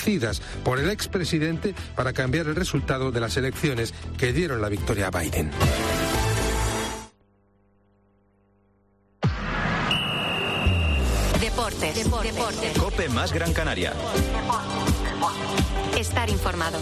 inducidas por el expresidente para cambiar el resultado de las elecciones que dieron la victoria a Biden. Deportes. COPE más Gran Canaria. Estar informado.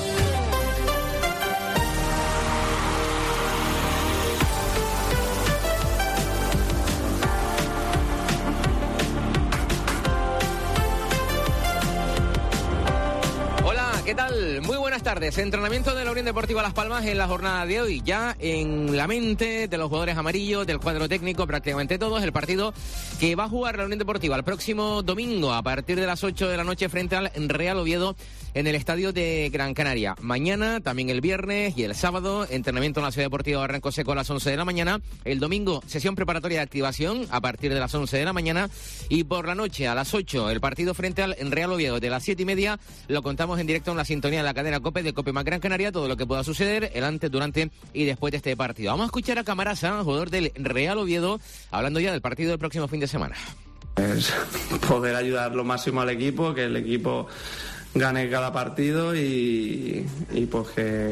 ¿Qué tal? Muy buenas tardes. Entrenamiento de la Unión Deportiva Las Palmas en la jornada de hoy. Ya en la mente de los jugadores amarillos, del cuadro técnico, prácticamente todos, el partido que va a jugar la Unión Deportiva el próximo domingo a partir de las 8 de la noche frente al Real Oviedo en el estadio de Gran Canaria. Mañana, también el viernes y el sábado, entrenamiento en la Ciudad Deportiva de Barranco Seco a las 11 de la mañana. El domingo, sesión preparatoria de activación a partir de las 11 de la mañana. Y por la noche, a las 8, el partido frente al Real Oviedo de las 7:30. Lo contamos en directo en la sintonía de la cadena COPE de COPE más Gran Canaria, todo lo que pueda suceder, el antes, durante y después de este partido. Vamos a escuchar a Camarasa, jugador del Real Oviedo, hablando ya del partido del próximo fin de semana. Es poder ayudar lo máximo al equipo, que el equipo gane cada partido y pues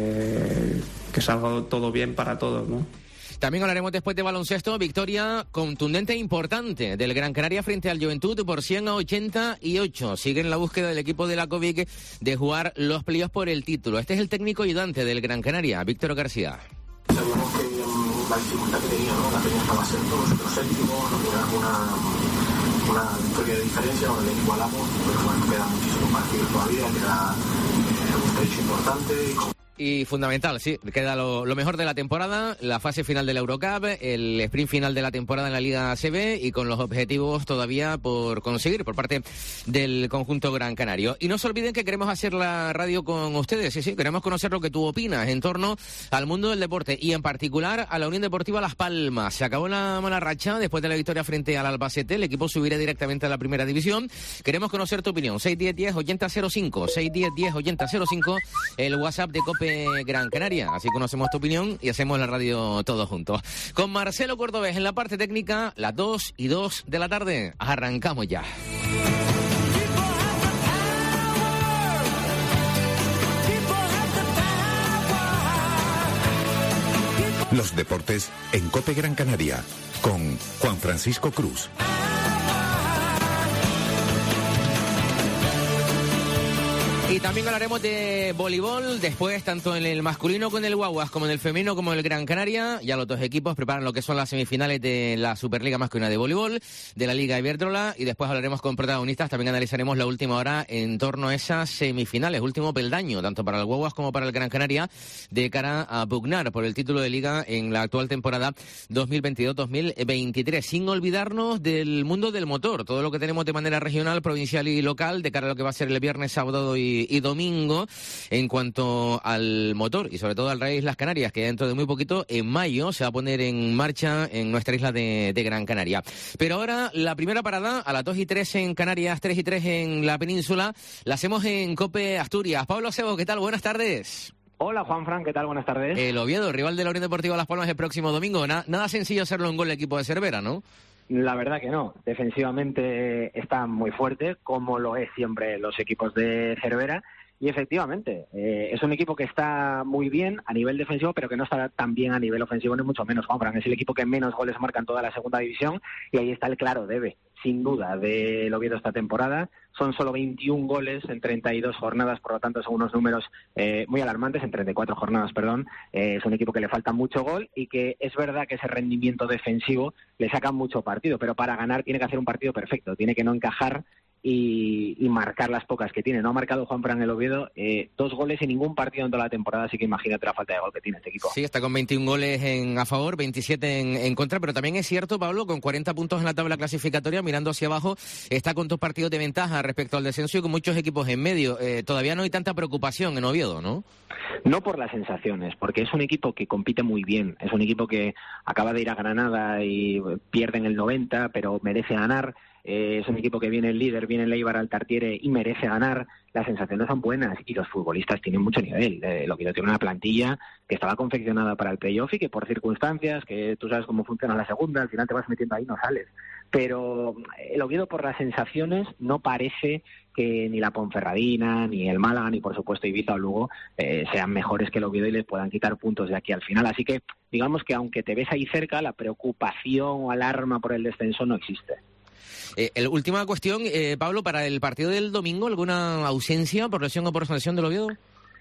que salga todo bien para todos, ¿no? También hablaremos después de baloncesto, victoria contundente e importante del Gran Canaria frente al Juventud por 100-88. Sigue en la búsqueda del equipo de la Covic de jugar los playoffs por el título. Este es el técnico ayudante del Gran Canaria, Víctor García. Sabíamos que la dificultad que tenía, ¿no? La tenía estaba siendo nosotros séptimos, nos queda una victoria de diferencia, donde le igualamos, pero bueno, queda muchísimos partidos todavía, queda un trecho importante Y fundamental, sí, queda lo mejor de la temporada, la fase final de la Eurocup, el sprint final de la temporada en la Liga ACB y con los objetivos todavía por conseguir por parte del conjunto gran canario. Y no se olviden que queremos hacer la radio con ustedes, sí, queremos conocer lo que tú opinas en torno al mundo del deporte y en particular a la Unión Deportiva Las Palmas. Se acabó la mala racha después de la victoria frente al Albacete, el equipo subirá directamente a la primera división. Queremos conocer tu opinión, 610-10-8005, 610-10-8005, el WhatsApp de COPE Gran Canaria. Así conocemos tu opinión y hacemos la radio todos juntos. Con Marcelo Cordobés en la parte técnica, las 2:02 de la tarde. Arrancamos ya. Los deportes en COPE Gran Canaria con Juan Francisco Cruz. Y también hablaremos de voleibol, después tanto en el masculino con el Guaguas como en el femenino como en el Gran Canaria. Ya los dos equipos preparan lo que son las semifinales de la Superliga Masculina de Voleibol, de la Liga Iberdrola, y después hablaremos con protagonistas, también analizaremos la última hora en torno a esas semifinales, último peldaño, tanto para el Guaguas como para el Gran Canaria, de cara a pugnar por el título de Liga en la actual temporada 2022-2023. Sin olvidarnos del mundo del motor, todo lo que tenemos de manera regional, provincial y local, de cara a lo que va a ser el viernes, sábado y domingo en cuanto al motor y sobre todo al Rally Islas Canarias, que dentro de muy poquito, en mayo, se va a poner en marcha en nuestra isla de Gran Canaria. Pero ahora la primera parada a las 2:03 en Canarias, 3:03 en la península, la hacemos en COPE Asturias. Pablo Acebo, ¿qué tal? Buenas tardes. Hola Juanfran, ¿qué tal? Buenas tardes. El Oviedo, rival de la Unión Deportiva Las Palmas el próximo domingo. Nada sencillo hacerlo en gol el equipo de Cervera, ¿no? La verdad que no. Defensivamente está muy fuerte, como lo es siempre los equipos de Cervera. Y efectivamente, es un equipo que está muy bien a nivel defensivo, pero que no está tan bien a nivel ofensivo, ni mucho menos. Juanfran, es el equipo que menos goles marca en toda la segunda división y ahí está el claro debe, sin duda, del Oviedo esta temporada. Son solo 21 goles en 32 jornadas, por lo tanto son unos números muy alarmantes, en 34 jornadas, perdón. Es un equipo que le falta mucho gol y que es verdad que ese rendimiento defensivo le saca mucho partido, pero para ganar tiene que hacer un partido perfecto, tiene que no encajar y marcar las pocas que tiene. No ha marcado Juanfran el Oviedo 2 goles en ningún partido en toda la temporada, así que imagínate la falta de gol que tiene este equipo. Sí, está con 21 goles a favor, 27 en contra, pero también es cierto, Pablo, con 40 puntos en la tabla clasificatoria, mirando hacia abajo, está con 2 partidos de ventaja respecto al descenso y con muchos equipos en medio. Todavía no hay tanta preocupación en Oviedo, ¿no? No por las sensaciones, porque es un equipo que compite muy bien, es un equipo que acaba de ir a Granada y pierde en el 90, pero merece ganar. Es un equipo que viene el líder, viene el Eibar al Tartiere y merece ganar. Las sensaciones son buenas y los futbolistas tienen mucho nivel. Lo que tiene una plantilla que estaba confeccionada para el playoff y que por circunstancias, que tú sabes cómo funciona la segunda, al final te vas metiendo ahí y no sales. Pero el Oviedo por las sensaciones no parece que ni la Ponferradina, ni el Málaga, ni por supuesto Ibiza o Lugo sean mejores que el Oviedo y les puedan quitar puntos de aquí al final. Así que digamos que aunque te ves ahí cerca, la preocupación o alarma por el descenso no existe. Última cuestión, Pablo, para el partido del domingo, ¿alguna ausencia por lesión o por sanción del Oviedo?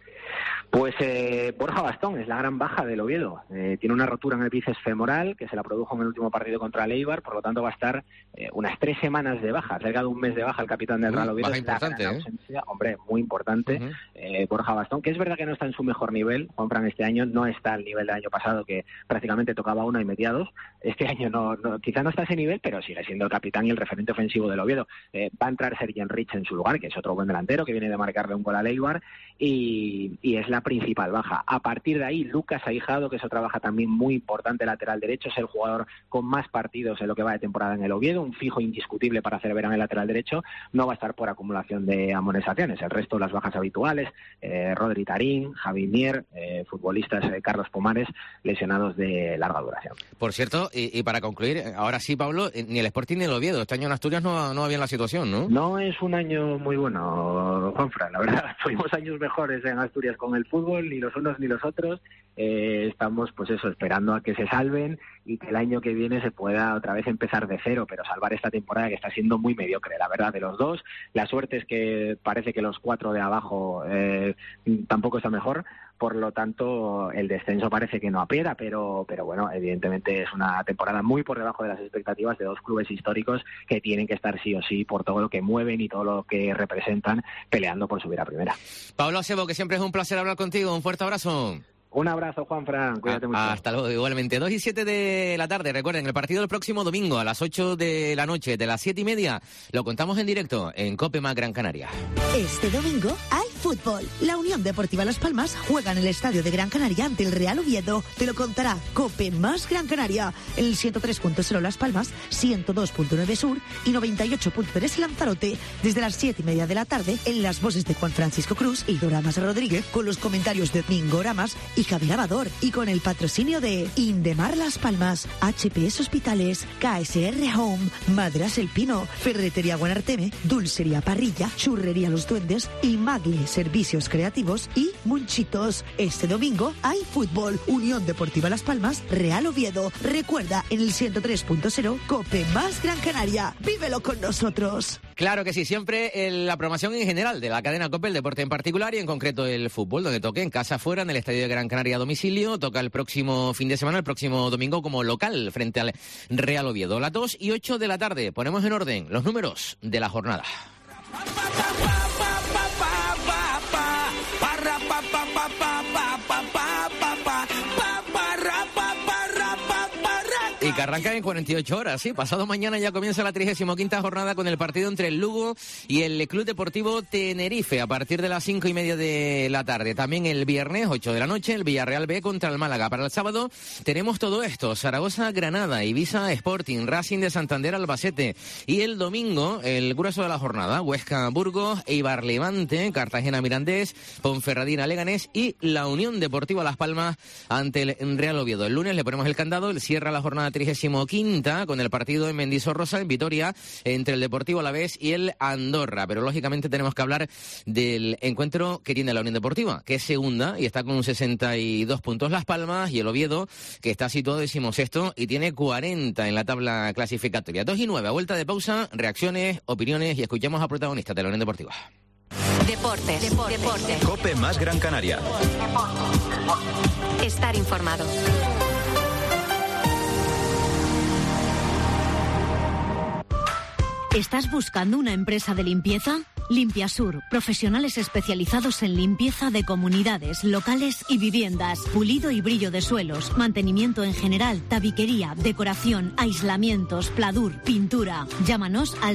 Pues Borja Bastón es la gran baja del Oviedo. Tiene una rotura en el bíceps femoral que se la produjo en el último partido contra el Eibar, por lo tanto va a estar unas 3 semanas de baja, cerca de un mes de baja el capitán del Real Oviedo. Baja importante, ausencia, hombre, muy importante. Borja Bastón, que es verdad que no está en su mejor nivel. Juanfran este año no está al nivel del año pasado, que prácticamente tocaba 1 y metía 2. Este año quizá no está a ese nivel, pero sigue siendo el capitán y el referente ofensivo del Oviedo. Va a entrar Sergi Enrich en su lugar, que es otro buen delantero que viene de marcarle un gol al Eibar, y es la principal baja. A partir de ahí, Lucas Aijado, que es otra baja también muy importante, lateral derecho, es el jugador con más partidos en lo que va de temporada en el Oviedo, un fijo indiscutible para Cervera en el lateral derecho, no va a estar por acumulación de amonestaciones. El resto, las bajas habituales, Rodri Tarín, Javi Mier, futbolistas Carlos Pomares, lesionados de larga duración. Por cierto, y para concluir, ahora sí, Pablo, ni el Sporting ni el Oviedo, este año en Asturias no va bien la situación, ¿no? No es un año muy bueno, Juanfran, la verdad. Tuvimos años mejores en Asturias con el fútbol, ni los unos ni los otros. Estamos, pues eso, esperando a que se salven y que el año que viene se pueda otra vez empezar de cero, pero salvar esta temporada que está siendo muy mediocre, la verdad, de los dos. La suerte es que parece que los 4 de abajo tampoco está mejor. Por lo tanto, el descenso parece que no aprieta, pero bueno, evidentemente es una temporada muy por debajo de las expectativas de 2 clubes históricos que tienen que estar sí o sí por todo lo que mueven y todo lo que representan peleando por subir a primera. Pablo Acebo, que siempre es un placer hablar contigo. Un fuerte abrazo. Un abrazo, Juanfran. Cuídate mucho. Hasta luego, igualmente. 2 y 7 de la tarde. Recuerden, el partido del próximo domingo a las 8 de la noche, de las 7:30, lo contamos en directo en COPE Más Gran Canaria. Este domingo hay fútbol. La Unión Deportiva Las Palmas juega en el estadio de Gran Canaria ante el Real Oviedo. Te lo contará COPE Más Gran Canaria. En el 103.0 Las Palmas, 102.9 Sur y 98.3 Lanzarote. Desde las 7:30 de la tarde, en las voces de Juan Francisco Cruz y Doramas Rodríguez, con los comentarios de Domingo Ramas y Javier Abador, y con el patrocinio de Indemar Las Palmas, HPS Hospitales, KSR Home, Madras El Pino, Ferretería Guanarteme, Dulcería Parrilla, Churrería Los Duendes y Magle Servicios Creativos y Munchitos. Este domingo hay fútbol. Unión Deportiva Las Palmas, Real Oviedo. Recuerda, en el 103.0 COPE Más Gran Canaria. Vívelo con nosotros. Claro que sí, siempre la programación en general de la cadena COPE, el deporte en particular y en concreto el fútbol, donde toque en casa, fuera, en el estadio de Gran Canaria a domicilio. Toca el próximo fin de semana, el próximo domingo como local frente al Real Oviedo. Las 2 y 8 de la tarde. Ponemos en orden los números de la jornada. Y que arranca en 48 horas, sí. Pasado mañana ya comienza la 35ª jornada con el partido entre el Lugo y el Club Deportivo Tenerife a partir de las 5:30 de la tarde. También el viernes, 8 de la noche, el Villarreal B contra el Málaga. Para el sábado tenemos todo esto: Zaragoza, Granada, Ibiza, Sporting, Racing de Santander, Albacete. Y el domingo, el grueso de la jornada: Huesca, Burgos, Eibar, Levante, Cartagena, Mirandés, Ponferradina, Leganés y la Unión Deportiva Las Palmas ante el Real Oviedo. El lunes le ponemos el candado, el cierra la jornada 35ª con el partido en Mendizorroza, en Vitoria, entre el Deportivo Alavés y el Andorra. Pero lógicamente tenemos que hablar del encuentro que tiene la Unión Deportiva, que es segunda y está con 62 puntos Las Palmas, y el Oviedo, que está situado 16º y tiene 40 en la tabla clasificatoria. 2 y 9, a vuelta de pausa, reacciones, opiniones y escuchamos a protagonistas de la Unión Deportiva. Deportes. COPE Más Gran Canaria. Estar informado. ¿Estás buscando una empresa de limpieza? Limpiasur, profesionales especializados en limpieza de comunidades, locales y viviendas, pulido y brillo de suelos, mantenimiento en general, tabiquería, decoración, aislamientos, pladur, pintura. Llámanos al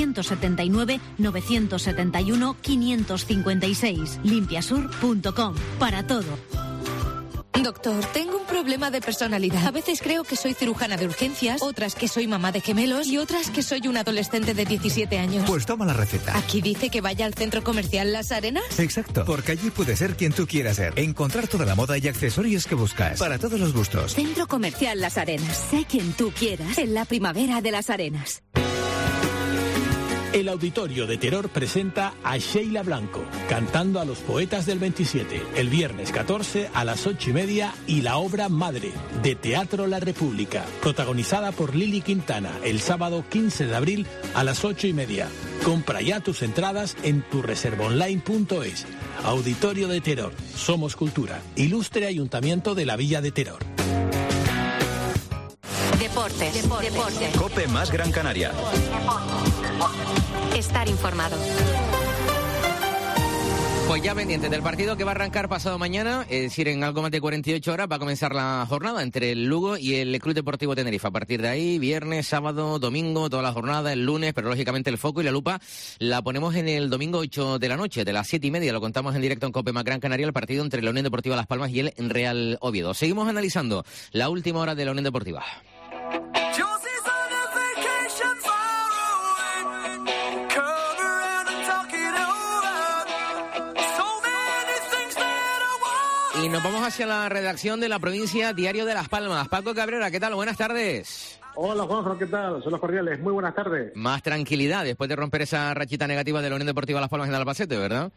671-971-556. Limpiasur.com. Para todo. Doctor, tengo un problema de personalidad. A veces creo que soy cirujana de urgencias, otras que soy mamá de gemelos y otras que soy un adolescente de 17 años. Pues toma la receta. ¿Aquí dice que vaya al centro comercial Las Arenas? Exacto, porque allí puedes ser quien tú quieras ser. Encontrar toda la moda y accesorios que buscas, para todos los gustos. Centro comercial Las Arenas. Sé quien tú quieras en la primavera de Las Arenas. El Auditorio de Terror presenta a Sheila Blanco, cantando a los poetas del 27, el viernes 14 a las 8:30, y la obra Madre, de Teatro La República, protagonizada por Lili Quintana, el sábado 15 de abril a las 8:30. Compra ya tus entradas en tureservaonline.es. Auditorio de Terror, somos cultura. Ilustre Ayuntamiento de la Villa de Terror. Deportes. COPE más Gran Canaria. Estar informado. Pues ya pendiente del partido que va a arrancar pasado mañana, es decir, en algo más de 48 horas va a comenzar la jornada entre el Lugo y el Club Deportivo Tenerife. A partir de ahí, viernes, sábado, domingo, toda la jornada, el lunes, pero lógicamente el foco y la lupa la ponemos en el domingo 8 de la noche, de las 7:30, lo contamos en directo en COPE más Gran Canaria, el partido entre la Unión Deportiva Las Palmas y el Real Oviedo. Seguimos analizando la última hora de la Unión Deportiva. Y nos vamos hacia la redacción de la provincia Diario de Las Palmas. Paco Cabrera, ¿qué tal? Buenas tardes. Hola, Juanjo, ¿qué tal? Son los cordiales. Muy buenas tardes. Más tranquilidad después de romper esa rachita negativa de la Unión Deportiva Las Palmas en Albacete, ¿verdad?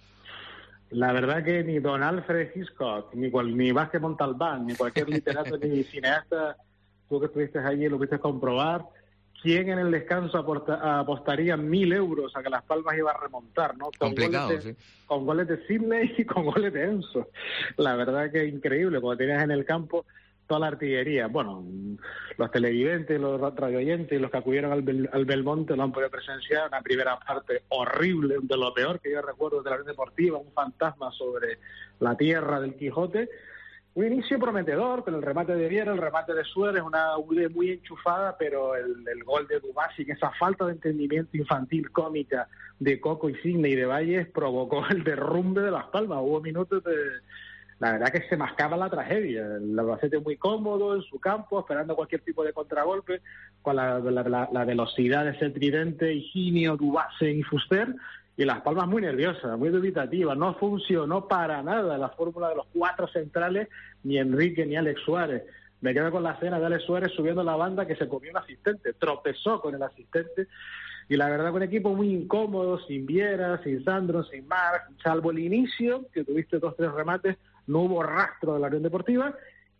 La verdad que ni Don Alfred Hitchcock, ni Vázquez Montalbán, ni cualquier literato ni cineasta, tú que estuviste allí lo pudiste comprobar, ¿quién en el descanso apostaría 1.000 euros a que Las Palmas iba a remontar, ¿no? Complicado, sí. Con goles de Sidney y con goles de Enzo. La verdad que increíble, cuando tenías en el campo toda la artillería. Bueno, los televidentes, los radioyentes y los que acudieron al Belmonte lo han podido presenciar. Una primera parte horrible, de lo peor que yo recuerdo de la Unión Deportiva, un fantasma sobre la tierra del Quijote. Un inicio prometedor, con el remate de Viera, el remate de Suárez, una UD muy enchufada, pero el gol de Dubasi, esa falta de entendimiento infantil cómica de Coco y Sidney y de Valles, provocó el derrumbe de Las Palmas. Hubo minutos la verdad que se mascaba la tragedia. El Albacete muy cómodo en su campo, esperando cualquier tipo de contragolpe, con la velocidad de ese tridente, Higinio, Dubasi y Fuster. Y Las Palmas muy nerviosa, muy dubitativa. No funcionó para nada la fórmula de los 4 centrales, ni Enrique ni Alex Suárez. Me quedo con la escena de Alex Suárez subiendo la banda que se comió un asistente, tropezó con el asistente. Y la verdad, con un equipo muy incómodo, sin Viera, sin Sandro, sin Marc, salvo el inicio, que tuviste 2-3 remates, no hubo rastro de la Unión Deportiva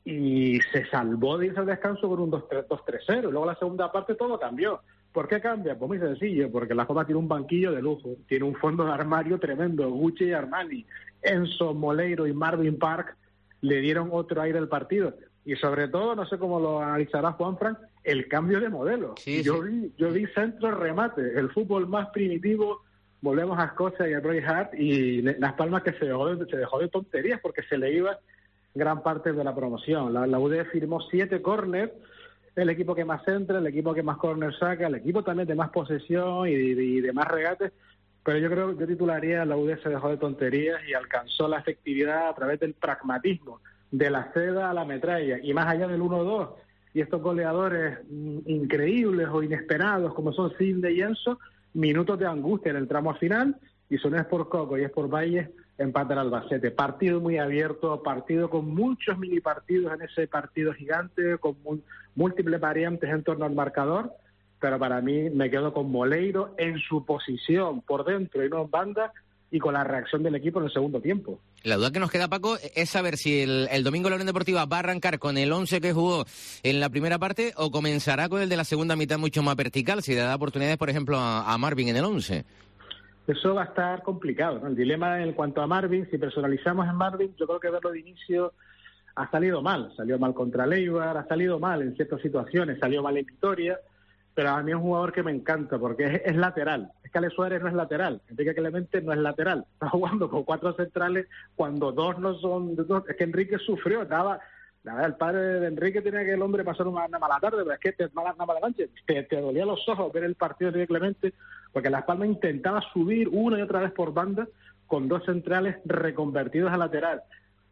y se salvó de irse al descanso con un 2-3-0. Luego la segunda parte todo cambió. ¿Por qué cambia? Pues muy sencillo, porque Las Palmas tiene un banquillo de lujo, tiene un fondo de armario tremendo. Gucci y Armani, Enzo, Moleiro y Marvin Park le dieron otro aire al partido. Y sobre todo, no sé cómo lo analizará Juanfran, el cambio de modelo. Sí, yo vi centro remate, el fútbol más primitivo. Volvemos a Escocia y a Bray Hart, y Las Palmas que se dejó de tonterías porque se le iba gran parte de la promoción. La UD firmó 7 córners, el equipo que más centra, el equipo que más córner saca, el equipo también de más posesión y de más regates, pero yo titularía la UD se dejó de tonterías y alcanzó la efectividad a través del pragmatismo, de la seda a la metralla, y más allá del 1-2, y estos goleadores increíbles o inesperados como son Sidney y Enzo, minutos de angustia en el tramo final, y si no es por Coco y es por Valles, empata el Albacete. Partido muy abierto, partido con muchos mini partidos en ese partido gigante, con múltiples variantes en torno al marcador, pero para mí me quedo con Moleiro en su posición por dentro y no en banda, y con la reacción del equipo en el segundo tiempo. La duda que nos queda, Paco, es saber si el domingo la Unión Deportiva va a arrancar con el 11 que jugó en la primera parte o comenzará con el de la segunda mitad mucho más vertical, si le da oportunidades, por ejemplo, a Marvin en el 11. Eso va a estar complicado, ¿no? El dilema en cuanto a Marvin, si personalizamos en Marvin, yo creo que verlo de inicio ha salido mal. Salió mal contra Leibar, ha salido mal en ciertas situaciones, salió mal en Vitoria, pero a mí es un jugador que me encanta porque es lateral. Es que Alex Suárez no es lateral, Enrique Clemente no es lateral. Está jugando con 4 centrales cuando 2 no son... Es que Enrique sufrió, la verdad, el padre de Enrique tenía que el hombre pasar una mala tarde, pero es que una mala noche. Te dolía los ojos ver el partido de Enrique Clemente, porque Las Palmas intentaba subir una y otra vez por banda con 2 centrales reconvertidos a lateral.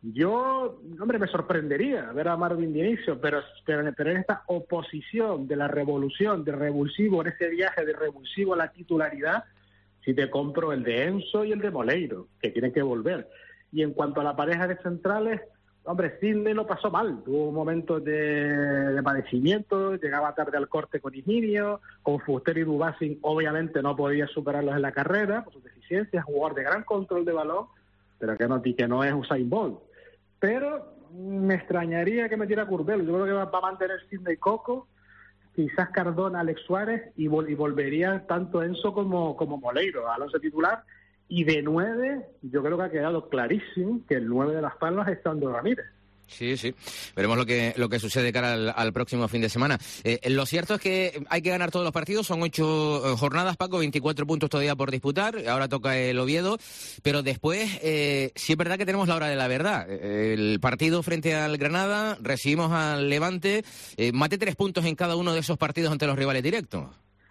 Yo, hombre, me sorprendería ver a Marvin de inicio, pero en esta oposición de la revolución, de revulsivo, en ese viaje de revulsivo a la titularidad, sí te compro el de Enzo y el de Moleiro, que tienen que volver. Y en cuanto a la pareja de centrales, Hombre, Sidney lo pasó mal, tuvo momentos de padecimiento, llegaba tarde al corte con Higinio, con Fuster y Dubassin obviamente no podía superarlos en la carrera por sus deficiencias, jugador de gran control de balón, pero que no es Usain Bolt. Pero me extrañaría que metiera Curbelo, yo creo que va a mantener Sidney Coco, quizás Cardona, Alex Suárez, y volvería tanto Enzo como Moleiro al once titular. Y de 9, yo creo que ha quedado clarísimo que el 9 de Las Palmas es Sandro Ramírez. Sí. Veremos lo que sucede de cara al próximo fin de semana. Lo cierto es que hay que ganar todos los partidos. Son 8 jornadas, Paco, 24 puntos todavía por disputar. Ahora toca el Oviedo. Pero después, sí es verdad que tenemos la hora de la verdad. El partido frente al Granada, recibimos al Levante. Mate 3 puntos en cada uno de esos partidos ante los rivales directos.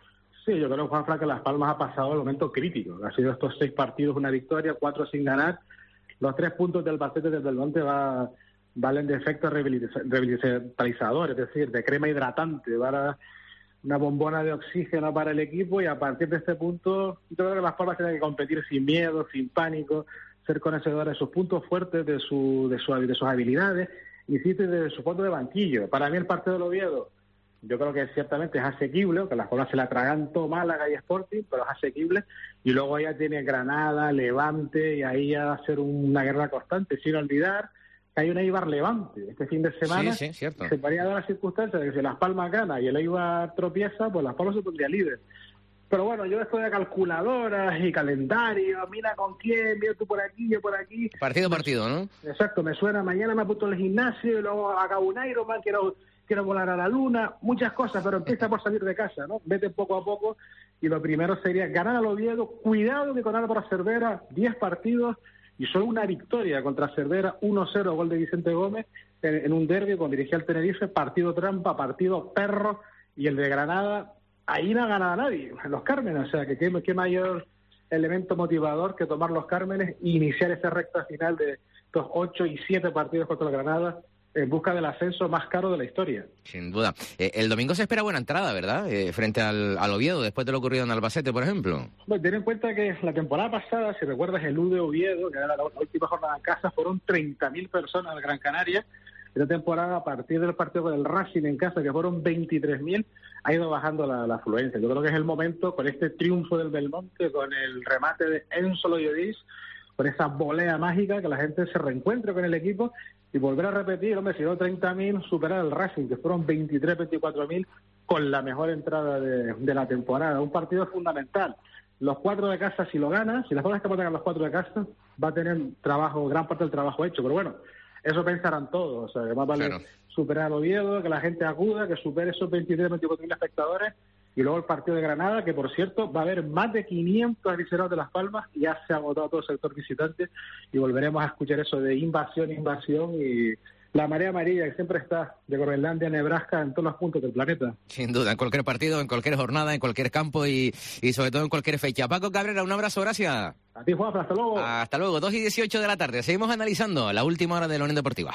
Sí, yo creo, Juanfran, que Las Palmas ha pasado el momento crítico. Ha sido estos 6 partidos una victoria, 4 sin ganar. Los 3 puntos del Albacete desde el Levante valen de efecto revitalizador, es decir, de crema hidratante, para una bombona de oxígeno para el equipo, y a partir de este punto, yo creo que Las Palmas tienen que competir sin miedo, sin pánico, ser conocedores de sus puntos fuertes, de sus habilidades, y sí, de su fondo de banquillo. Para mí el partido del Oviedo, yo creo que ciertamente es asequible, que Las Palmas se la atragantó Málaga y Sporting, pero es asequible, y luego ya tiene Granada, Levante, y ahí ya va a ser una guerra constante, sin olvidar que hay un Eibar Levante este fin de semana. Sí, cierto. Se podría dar la circunstancia de que si Las Palmas gana y el Eibar tropieza, pues Las Palmas se pondría líder. Pero bueno, yo estoy de calculadoras y calendario, mira con quién, mira tú por aquí, yo por aquí. Partido, ¿no? Exacto, me suena, mañana me apunto al gimnasio y luego acabo un Ironman, quiero volar a la luna, muchas cosas, pero empieza por salir de casa, ¿no? Vete poco a poco, y lo primero sería ganar al Oviedo, cuidado que con Álvaro Cervera, 10 partidos, y solo una victoria contra Cervera, 1-0, gol de Vicente Gómez, en un derbi cuando dirigía al Tenerife, partido trampa, partido perro, y el de Granada, ahí no ha ganado a nadie, en los Cármenes, o sea, que qué mayor elemento motivador que tomar los Cármenes e iniciar esa recta final de estos 8 y 7 partidos contra el Granada, en busca del ascenso más caro de la historia. Sin duda. El domingo se espera buena entrada, ¿verdad? Frente al Oviedo, después de lo ocurrido en Albacete, por ejemplo. Bueno, ten en cuenta que la temporada pasada, si recuerdas, el U de Oviedo, que era la última jornada en casa, fueron 30.000 personas al Gran Canaria. Esta temporada, a partir del partido con el Racing en casa, que fueron 23.000, ha ido bajando la afluencia. Yo creo que es el momento, con este triunfo del Belmonte, con el remate de Enzo Loyodis, con esa volea mágica, que la gente se reencuentre con el equipo y volver a repetir, hombre, si no 30.000, superar el Racing, que fueron 24.000, con la mejor entrada de la temporada. Un partido fundamental. Los 4 de casa, si lo gana, si las Palmas que ganar los 4 de casa, va a tener gran parte del trabajo hecho. Pero bueno, eso pensarán todos. O sea, que más vale superar al Oviedo, que la gente acuda, que supere esos 24.000 espectadores. Y luego el partido de Granada, que por cierto va a haber más de 500 aficionados de Las Palmas, y ya se ha agotado todo el sector visitante, y volveremos a escuchar eso de invasión, y la marea amarilla que siempre está de Groenlandia a Nebraska en todos los puntos del planeta. Sin duda, en cualquier partido, en cualquier jornada, en cualquier campo y sobre todo en cualquier fecha. Paco Cabrera, un abrazo, gracias. A ti, Juan, hasta luego. Hasta luego, 2:18 de la tarde. Seguimos analizando la última hora de la Unión Deportiva.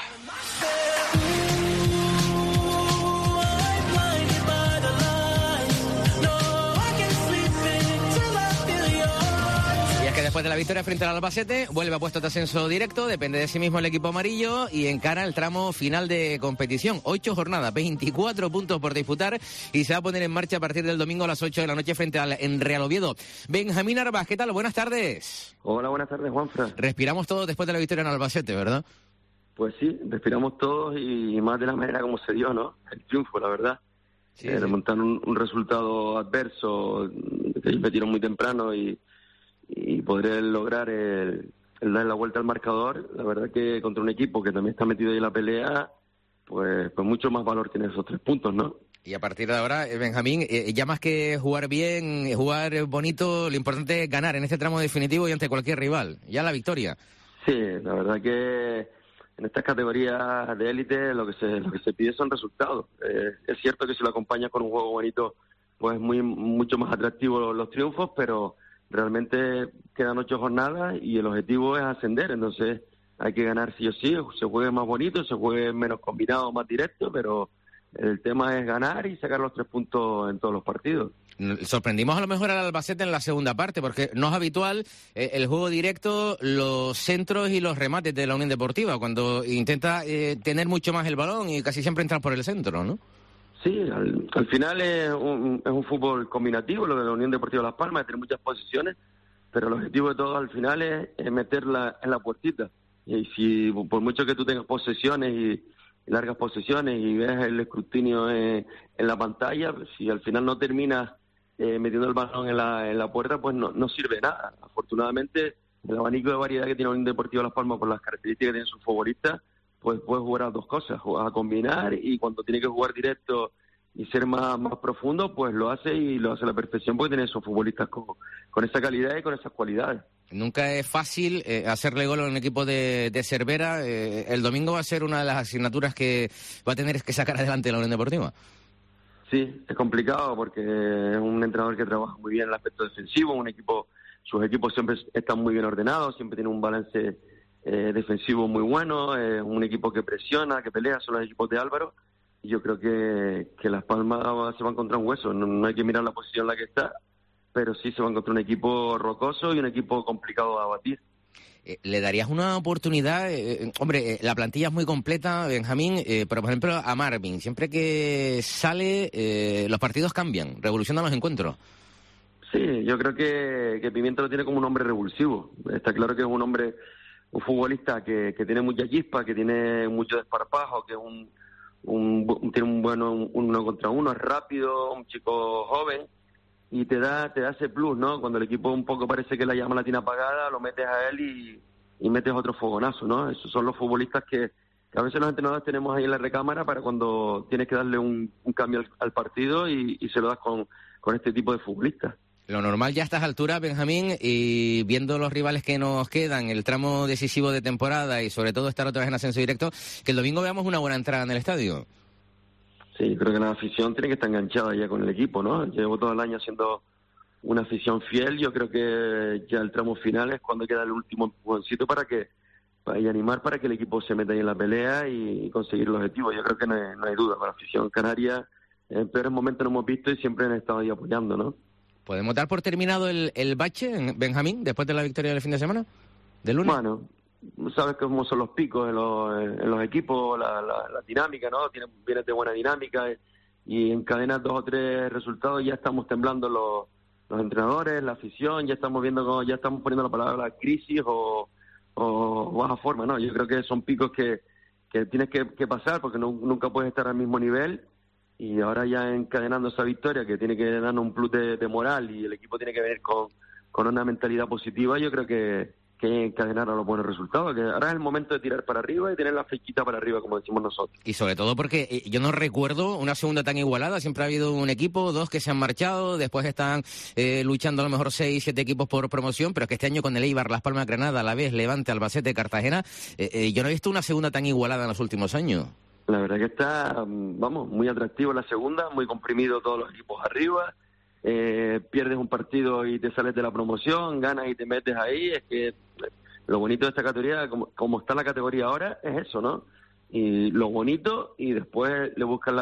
Que después de la victoria frente al Albacete vuelve a puesto de ascenso directo, depende de sí mismo el equipo amarillo y encara el tramo final de competición. 8 jornadas, 24 puntos por disputar, y se va a poner en marcha a partir del domingo a las 8 de la noche frente al Real Oviedo. Benjamín Arbas, ¿qué tal? Buenas tardes. Hola, buenas tardes, Juanfran. Respiramos todos después de la victoria en Albacete, ¿verdad? Pues sí, respiramos todos, y más de la manera como se dio, ¿no? El triunfo, la verdad. Sí, remontar un resultado adverso, que ellos metieron muy temprano, y poder lograr el dar la vuelta al marcador. La verdad que contra un equipo que también está metido ahí en la pelea, pues mucho más valor tiene esos 3 puntos, ¿no? Y a partir de ahora, Benjamín, ya más que jugar bien, jugar bonito, lo importante es ganar en este tramo definitivo y ante cualquier rival. Ya la victoria. Sí, la verdad que en estas categorías de élite lo que se pide son resultados. Es cierto que si lo acompañas con un juego bonito, pues es mucho más atractivo los triunfos, pero realmente quedan 8 jornadas y el objetivo es ascender, entonces hay que ganar sí o sí, se juegue más bonito, se juegue menos combinado, más directo, pero el tema es ganar y sacar los 3 puntos en todos los partidos. Sorprendimos a lo mejor al Albacete en la segunda parte, porque no es habitual el juego directo, los centros y los remates de la Unión Deportiva, cuando intenta tener mucho más el balón y casi siempre entrar por el centro, ¿no? Sí, al final es un fútbol combinativo, lo de la Unión Deportiva Las Palmas, tener muchas posiciones, pero el objetivo de todos al final es meterla en la puertita. Y si por mucho que tú tengas posesiones y largas posesiones y ves el escrutinio en la pantalla, si al final no terminas metiendo el balón en la puerta, pues no sirve nada. Afortunadamente, el abanico de variedad que tiene la Unión Deportiva Las Palmas por las características que tienen sus futbolistas, pues puede jugar a dos cosas, a combinar, y cuando tiene que jugar directo y ser más profundo, pues lo hace a la perfección, porque tiene esos futbolistas con esa calidad y con esas cualidades. Nunca es fácil hacerle gol a un equipo de Cervera. El domingo va a ser una de las asignaturas que va a tener que sacar adelante la Unión Deportiva. Sí, es complicado porque es un entrenador que trabaja muy bien en el aspecto defensivo, sus equipos siempre están muy bien ordenados, siempre tienen un balance defensivo muy bueno, un equipo que presiona, que pelea, son los equipos de Álvaro, y yo creo que Las Palmas se va a encontrar un hueso, no hay que mirar la posición en la que está, pero sí se va a encontrar un equipo rocoso y un equipo complicado a batir. ¿Le darías una oportunidad? Hombre, la plantilla es muy completa, Benjamín, pero por ejemplo a Marvin, siempre que sale los partidos cambian, revolucionan los encuentros. Sí, yo creo que Pimiento lo tiene como un hombre revulsivo. Está claro que es un futbolista que tiene mucha chispa, que tiene mucho desparpajo, que tiene un bueno uno contra uno, es rápido, un chico joven, y te da ese plus, ¿no? Cuando el equipo un poco parece que la llama la tiene apagada, lo metes a él y metes otro fogonazo, ¿no? Esos son los futbolistas que a veces los entrenadores tenemos ahí en la recámara para cuando tienes que darle un cambio al partido y se lo das con este tipo de futbolistas. Lo normal ya a estas alturas, Benjamín, y viendo los rivales que nos quedan, el tramo decisivo de temporada y sobre todo estar otra vez en ascenso directo, que el domingo veamos una buena entrada en el estadio. Sí, creo que la afición tiene que estar enganchada ya con el equipo, ¿no? Llevo todo el año siendo una afición fiel. Yo creo que ya el tramo final es cuando queda el último empujoncito para animar para que el equipo se meta ahí en la pelea y conseguir el objetivo. Yo creo que no hay duda. Para la afición canaria, en peores momentos no hemos visto y siempre han estado ahí apoyando, ¿no? ¿Podemos dar por terminado el bache, Benjamín, después de la victoria del fin de semana? ¿Del lunes? Bueno, sabes cómo son los picos en los equipos, la dinámica, ¿no? Vienes de buena dinámica y encadenas 2 o 3 resultados y ya estamos temblando los entrenadores, la afición, ya estamos poniendo la palabra crisis o baja forma, ¿no? Yo creo que son picos que tienes que pasar porque nunca puedes estar al mismo nivel, y ahora ya encadenando esa victoria que tiene que darnos un plus de moral y el equipo tiene que venir con una mentalidad positiva. Yo creo que encadenar a los buenos resultados, que ahora es el momento de tirar para arriba y tener la flechita para arriba, como decimos nosotros. Y sobre todo porque yo no recuerdo una segunda tan igualada, siempre ha habido un equipo, 2 que se han marchado, después están luchando a lo mejor 6, 7 equipos por promoción, pero que este año con el Eibar, Las Palmas, Granada, Alavés, Levante, Albacete, Cartagena, yo no he visto una segunda tan igualada en los últimos años. La verdad que está, muy atractivo la segunda, muy comprimido todos los equipos arriba. Pierdes un partido y te sales de la promoción, ganas y te metes ahí. Es que lo bonito de esta categoría, como está la categoría ahora, es eso, ¿no? Y lo bonito, y después le buscas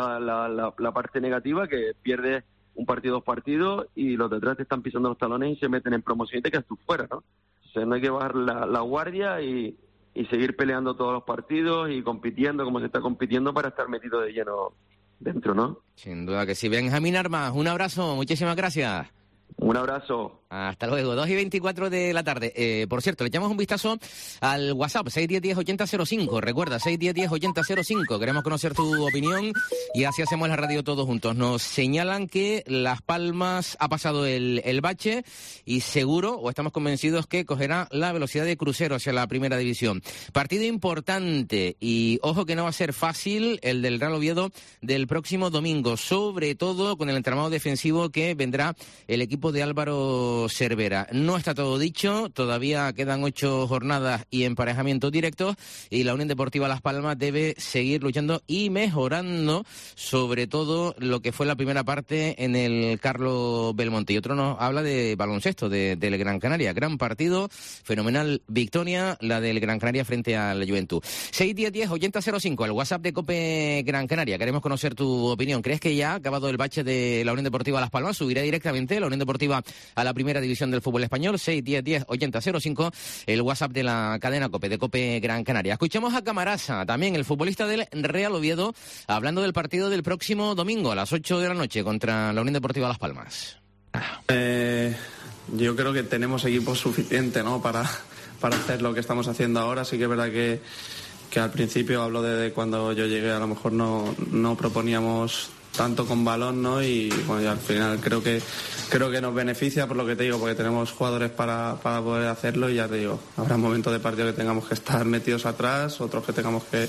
la parte negativa, que pierdes un partido, 2 partidos, y los de atrás te están pisando los talones y se meten en promoción y te quedas tú fuera, ¿no? O sea, no hay que bajar la guardia y seguir peleando todos los partidos y compitiendo como se está compitiendo para estar metido de lleno dentro, ¿no? Sin duda que sí. Benjamín Armas, un abrazo, muchísimas gracias. Un abrazo. Hasta luego, 2:24 de la tarde. Por cierto, le echamos un vistazo al WhatsApp, 610-10-8005. Recuerda, 610-10-8005. Queremos conocer tu opinión y así hacemos la radio todos juntos. Nos señalan que Las Palmas ha pasado el bache y seguro, o estamos convencidos, que cogerá la velocidad de crucero hacia la primera división. Partido importante y ojo que no va a ser fácil el del Real Oviedo del próximo domingo, sobre todo con el entramado defensivo que vendrá el equipo equipo de Álvaro Cervera. No está todo dicho, todavía quedan 8 jornadas y emparejamientos directos, y la Unión Deportiva Las Palmas debe seguir luchando y mejorando, sobre todo lo que fue la primera parte en el Carlos Belmonte. Y otro nos habla de baloncesto, del Gran Canaria. Gran partido, fenomenal victoria, la del Gran Canaria frente al Juventud. 610-10-8005, el WhatsApp de COPE Gran Canaria. Queremos conocer tu opinión. ¿Crees que ya ha acabado el bache de la Unión Deportiva Las Palmas? ¿Subirá directamente la Unión Deportiva a la primera división del fútbol español? 610-10-8005, el WhatsApp de la cadena COPE, de COPE Gran Canaria. Escuchamos a Camarasa, también el futbolista del Real Oviedo, hablando del partido del próximo domingo a las 8 de la noche contra la Unión Deportiva Las Palmas. Yo creo que tenemos equipo suficiente, ¿no?, para hacer lo que estamos haciendo ahora. Sí que es verdad que al principio, hablo de cuando yo llegué, a lo mejor no proponíamos tanto con balón, ¿no? Y bueno, ya al final creo que nos beneficia, por lo que te digo, porque tenemos jugadores para poder hacerlo, y ya te digo, habrá momentos de partido que tengamos que estar metidos atrás, otros que tengamos que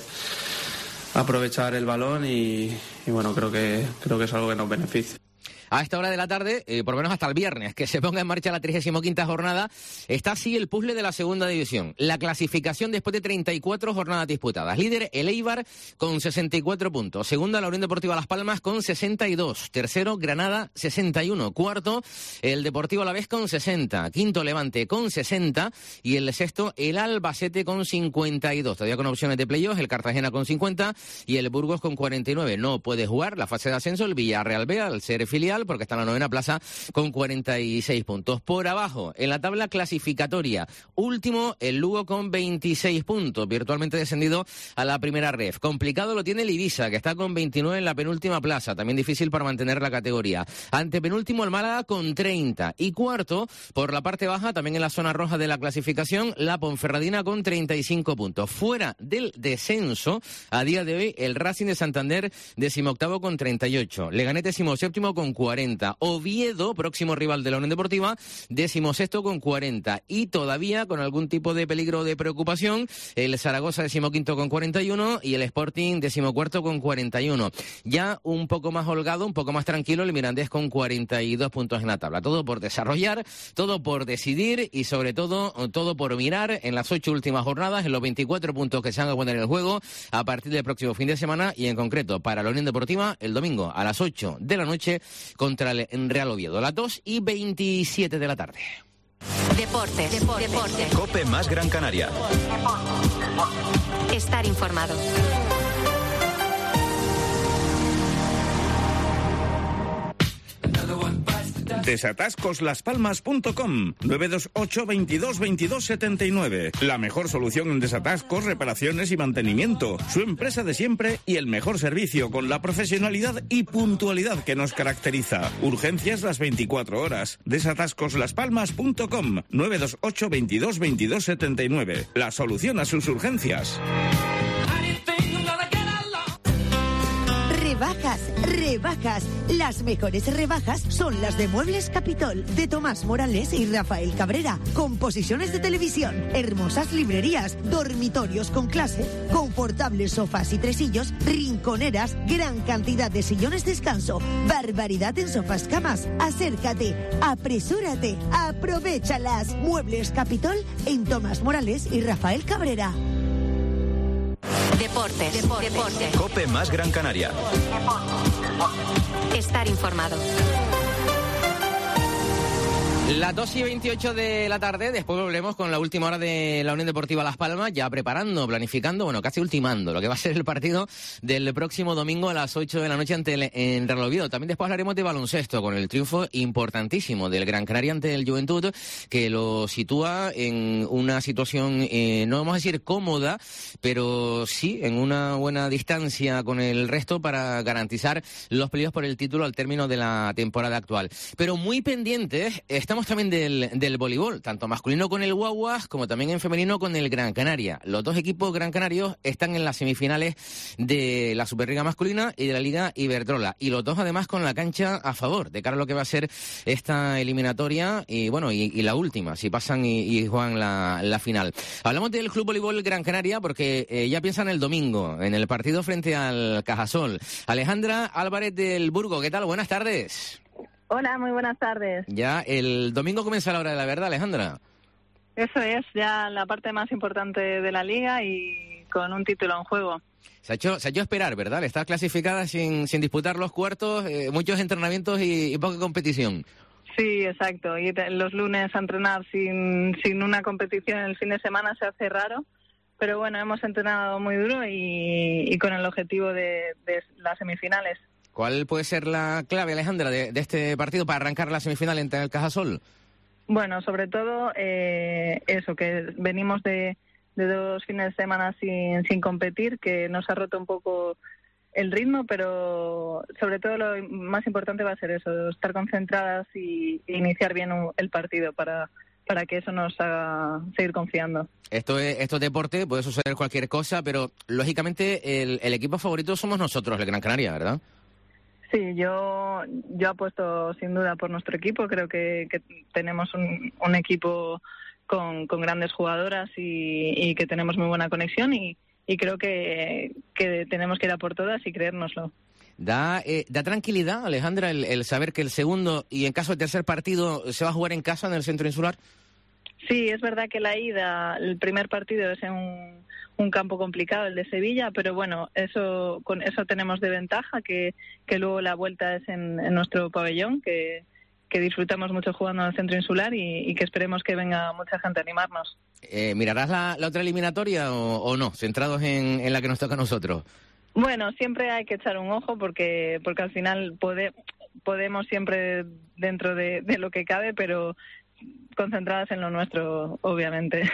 aprovechar el balón, y bueno, creo que es algo que nos beneficia. A esta hora de la tarde, por lo menos hasta el viernes, que se ponga en marcha la 35ª jornada, está así el puzzle de la segunda división. La clasificación después de 34 jornadas disputadas. Líder, el Eibar, con 64 puntos. Segunda, la Unión Deportiva Las Palmas, con 62. Tercero, Granada, 61. Cuarto, el Deportivo Alavés, con 60. Quinto, Levante, con 60. Y el sexto, el Albacete, con 52. Todavía con opciones de playoff, el Cartagena con 50 y el Burgos con 49. No puede jugar la fase de ascenso el Villarreal B, al ser filial, porque está en la 9ª plaza con 46 puntos. Por abajo, en la tabla clasificatoria, último el Lugo con 26 puntos, virtualmente descendido a la primera ref. Complicado lo tiene el Ibiza, que está con 29 en la penúltima plaza, también difícil para mantener la categoría. Antepenúltimo el Málaga con 30. Y cuarto, por la parte baja, también en la zona roja de la clasificación, la Ponferradina con 35 puntos. Fuera del descenso, a día de hoy, el Racing de Santander, 18º con 38. Leganés, 17º con 40. Oviedo, próximo rival de la Unión Deportiva, 16º con 40. Y todavía con algún tipo de peligro de preocupación, el Zaragoza, 15º con 41, y el Sporting, 14º con 41. Ya un poco más holgado, un poco más tranquilo, el Mirandés con 42 puntos en la tabla. Todo por desarrollar, todo por decidir, y sobre todo, todo por mirar en las 8 últimas jornadas, en los 24 puntos que se van a poner en el juego a partir del próximo fin de semana, y en concreto para la Unión Deportiva el domingo a las 8 de la noche contra el Real Oviedo, a las 2:27 de la tarde. Deportes. COPE más Gran Canaria. Estar informado. Desatascoslaspalmas.com 928 22 22 79. La mejor solución en desatascos, reparaciones y mantenimiento. Su empresa de siempre y el mejor servicio, con la profesionalidad y puntualidad que nos caracteriza. Urgencias las 24 horas. Desatascoslaspalmas.com 928 22 22 79. La solución a sus urgencias. Rebajas. Las mejores rebajas son las de Muebles Capitol, de Tomás Morales y Rafael Cabrera. Composiciones de televisión, hermosas librerías, dormitorios con clase, confortables sofás y tresillos, rinconeras, gran cantidad de sillones descanso, barbaridad en sofás camas. Acércate, apresúrate, aprovéchalas. Muebles Capitol en Tomás Morales y Rafael Cabrera. Deportes. COPE más Gran Canaria. Estar informado. Las 2:28 de la tarde, después volvemos con la última hora de la Unión Deportiva Las Palmas, ya preparando, planificando, bueno, casi ultimando lo que va a ser el partido del próximo domingo a las 8 de la noche ante el Real Oviedo. También después hablaremos de baloncesto, con el triunfo importantísimo del Gran Canaria ante el Juventud, que lo sitúa en una situación, no vamos a decir cómoda, pero sí en una buena distancia con el resto para garantizar los peleos por el título al término de la temporada actual. Pero muy pendientes estamos también del voleibol, tanto masculino con el Guaguas como también en femenino con el Gran Canaria. Los dos equipos gran canarios están en las semifinales de la Superliga masculina y de la Liga Iberdrola, y los dos además con la cancha a favor de cara a lo que va a ser esta eliminatoria y bueno, y la última, si pasan y juegan la final. Hablamos del Club Voleibol Gran Canaria porque ya piensan el domingo en el partido frente al Cajasol. Alejandra Álvarez del Burgo, ¿qué tal? Buenas tardes. Hola, muy buenas tardes. Ya el domingo comienza la hora de la verdad, Alejandra. Eso es, ya la parte más importante de la liga y con un título en juego. Se ha hecho esperar, ¿verdad? Está clasificada sin disputar los cuartos, muchos entrenamientos y poca competición. Sí, exacto. Y los lunes a entrenar sin una competición el fin de semana se hace raro. Pero bueno, hemos entrenado muy duro y con el objetivo de las semifinales. ¿Cuál puede ser la clave, Alejandra, de este partido para arrancar la semifinal entre el Cajasol? Bueno, sobre todo eso, que venimos de 2 fines de semana sin competir, que nos ha roto un poco el ritmo, pero sobre todo lo más importante va a ser eso, estar concentradas y iniciar bien el partido para que eso nos haga seguir confiando. Esto es deporte, puede suceder cualquier cosa, pero lógicamente el equipo favorito somos nosotros, el Gran Canaria, ¿verdad? Sí, yo apuesto sin duda por nuestro equipo. Creo que tenemos un equipo con grandes jugadoras y que tenemos muy buena conexión y creo que tenemos que ir a por todas y creérnoslo. ¿Da tranquilidad, Alejandra, el saber que el segundo y en caso de tercer partido se va a jugar en casa en el Centro Insular? Sí, es verdad que la ida, el primer partido es en un campo complicado, el de Sevilla, pero bueno, con eso tenemos de ventaja, que luego la vuelta es en nuestro pabellón, que disfrutamos mucho jugando en el Centro Insular y que esperemos que venga mucha gente a animarnos. ¿Mirarás la otra eliminatoria o no, centrados en la que nos toca a nosotros? Bueno, siempre hay que echar un ojo porque al final podemos siempre dentro de lo que cabe, pero concentradas en lo nuestro, obviamente.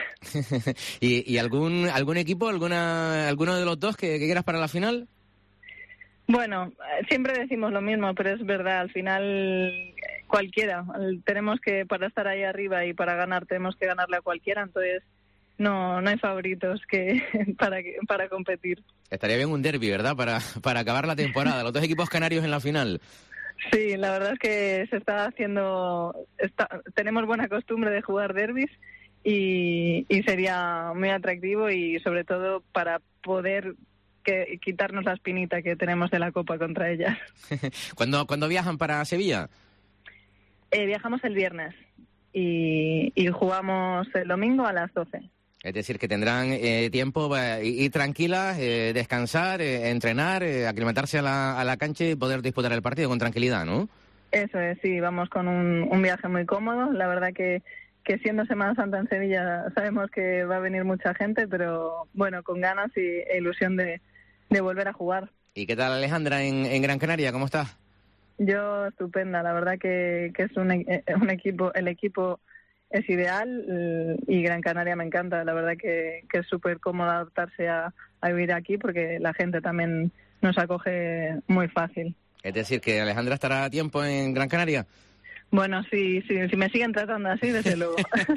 ¿Y algún equipo, alguno de los dos que quieras para la final? Bueno, siempre decimos lo mismo, pero es verdad, al final cualquiera. Tenemos que, para estar ahí arriba y para ganar, tenemos que ganarle a cualquiera, entonces no hay favoritos para competir. Estaría bien un derbi, ¿verdad? Para acabar la temporada, los dos equipos canarios en la final. Sí, la verdad es que se está haciendo... tenemos buena costumbre de jugar derbis y sería muy atractivo y sobre todo para poder quitarnos la espinita que tenemos de la Copa contra ellas. ¿Cuándo viajan para Sevilla? Viajamos el viernes y jugamos el domingo a las 12. Es decir, que tendrán tiempo para ir tranquilas, descansar, entrenar, aclimatarse a la cancha y poder disputar el partido con tranquilidad, ¿no? Eso es, sí, vamos con un viaje muy cómodo. La verdad que siendo Semana Santa en Sevilla sabemos que va a venir mucha gente, pero bueno, con ganas e ilusión de volver a jugar. ¿Y qué tal, Alejandra, en Gran Canaria? ¿Cómo estás? Yo estupenda, la verdad que es un equipo, el equipo es ideal y Gran Canaria me encanta, la verdad que es súper cómodo adaptarse a vivir aquí porque la gente también nos acoge muy fácil. Es decir, que Alejandra estará a tiempo en Gran Canaria. Bueno, sí, si me siguen tratando así, desde luego.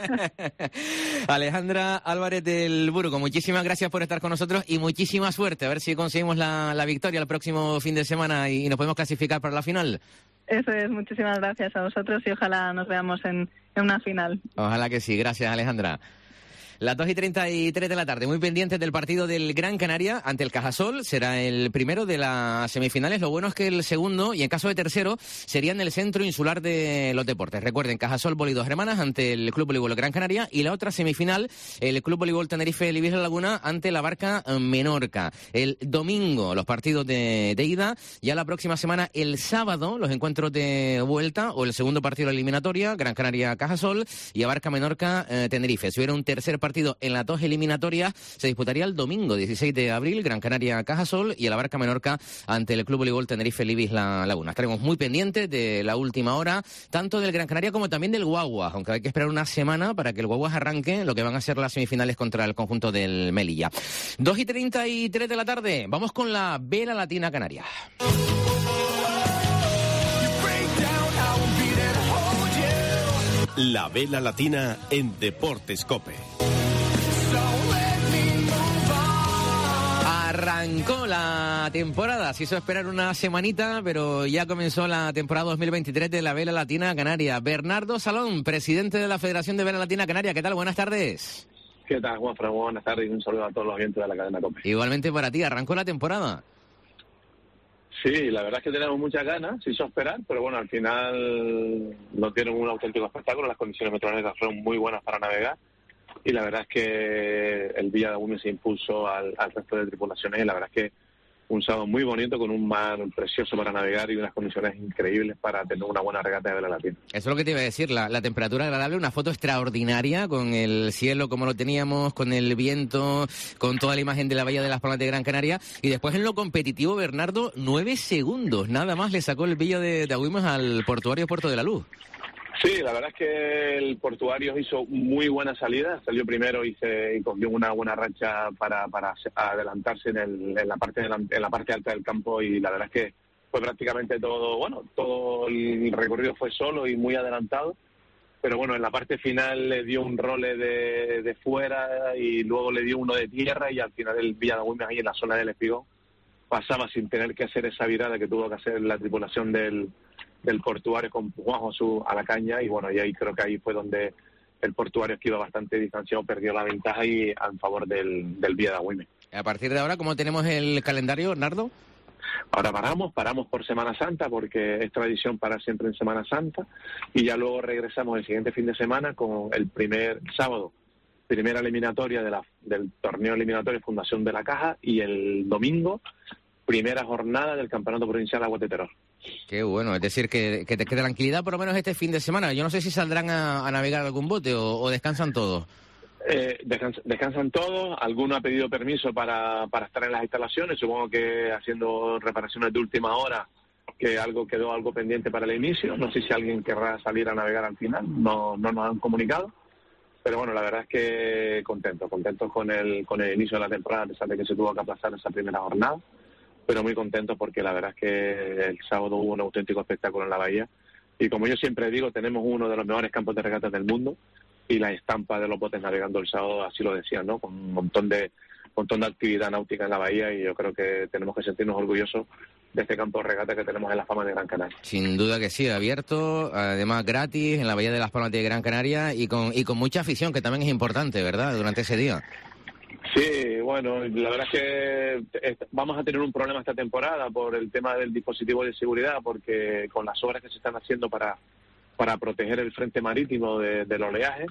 Alejandra Álvarez del Burgo, muchísimas gracias por estar con nosotros y muchísima suerte. A ver si conseguimos la victoria el próximo fin de semana y nos podemos clasificar para la final. Eso es, muchísimas gracias a vosotros y ojalá nos veamos en una final. Ojalá que sí, gracias, Alejandra. Las 2:33 de la tarde, muy pendientes del partido del Gran Canaria ante el Cajasol. Será el primero de las semifinales. Lo bueno es que el segundo, y en caso de tercero, sería en el Centro Insular de los Deportes. Recuerden, Cajasol Boli Dos Hermanas ante el Club Voleibol Gran Canaria y la otra semifinal, el Club Voleibol Tenerife Libis La Laguna ante la Barca Menorca. El domingo, los partidos de ida. Ya la próxima semana, el sábado, los encuentros de vuelta o el segundo partido de la eliminatoria, Gran Canaria Cajasol y Barca Menorca Tenerife. Si hubiera un tercer partido en las dos eliminatorias, se disputaría el domingo 16 de abril, Gran Canaria Cajasol y el Barca Menorca ante el Club Voleibol Tenerife Libis La Laguna. Estaremos muy pendientes de la última hora, tanto del Gran Canaria como también del Guaguas, aunque hay que esperar una semana para que el Guaguas arranque lo que van a ser las semifinales contra el conjunto del Melilla. 2:33 de la tarde, vamos con la Vela Latina Canaria. La Vela Latina en Deportes COPE. Arrancó la temporada, se hizo esperar una semanita, pero ya comenzó la temporada 2023 de la Vela Latina Canaria. Bernardo Salón, presidente de la Federación de Vela Latina Canaria, ¿qué tal? Buenas tardes. ¿Qué tal, Juanfran? Buenas tardes y un saludo a todos los oyentes de la cadena COPE. Igualmente para ti, arrancó la temporada. Sí, la verdad es que tenemos muchas ganas, se hizo esperar, pero bueno, al final no tienen un auténtico espectáculo, las condiciones meteorológicas fueron muy buenas para navegar y la verdad es que el Villa de Agüime se impuso al resto de tripulaciones y la verdad es que un sábado muy bonito con un mar precioso para navegar y unas condiciones increíbles para tener una buena regata de vela latina. Eso es lo que te iba a decir, la temperatura agradable, una foto extraordinaria con el cielo como lo teníamos, con el viento, con toda la imagen de la bahía de Las Palmas de Gran Canaria y después en lo competitivo, Bernardo, 9 segundos, nada más le sacó el Villa de Agüime al portuario Puerto de la Luz. Sí, la verdad es que el Portuarios hizo muy buena salida, salió primero y cogió una buena racha para adelantarse en la parte alta del campo y la verdad es que fue prácticamente todo el recorrido fue solo y muy adelantado, pero bueno, en la parte final le dio un role de fuera y luego le dio uno de tierra y al final el Villa de Agüime ahí en la zona del Espigón pasaba sin tener que hacer esa virada que tuvo que hacer la tripulación del Portuario con Juanjo a la caña y bueno, y ahí creo que ahí fue donde el Portuario, que iba bastante distanciado, perdió la ventaja y en favor del Villa de Agüime. A partir de ahora, ¿cómo tenemos el calendario, Nardo? Ahora paramos por Semana Santa porque es tradición parar siempre en Semana Santa y ya luego regresamos el siguiente fin de semana con el primer sábado, primera eliminatoria del torneo eliminatorio Fundación de la Caja y el domingo primera jornada del Campeonato Provincial Aguas de Terror. Qué bueno, es decir, que tranquilidad por lo menos este fin de semana. Yo no sé si saldrán a navegar algún bote o descansan todos. Descansan todos, alguno ha pedido permiso para estar en las instalaciones, supongo que haciendo reparaciones de última hora, que quedó algo pendiente para el inicio, no sé si alguien querrá salir a navegar al final, no nos han comunicado, pero bueno, la verdad es que contentos con el inicio de la temporada, a pesar de que se tuvo que aplazar esa primera jornada, pero muy contentos porque la verdad es que el sábado hubo un auténtico espectáculo en la bahía y como yo siempre digo, tenemos uno de los mejores campos de regatas del mundo y la estampa de los botes navegando el sábado así lo decían, ¿no? Con un montón de actividad náutica en la bahía y yo creo que tenemos que sentirnos orgullosos de este campo de regata que tenemos en Las Palmas de Gran Canaria. Sin duda que sí, abierto, además gratis, en la bahía de Las Palmas de Gran Canaria y con mucha afición, que también es importante, ¿verdad?, durante ese día. Sí, bueno, la verdad es que vamos a tener un problema esta temporada por el tema del dispositivo de seguridad, porque con las obras que se están haciendo para proteger el frente marítimo del oleaje,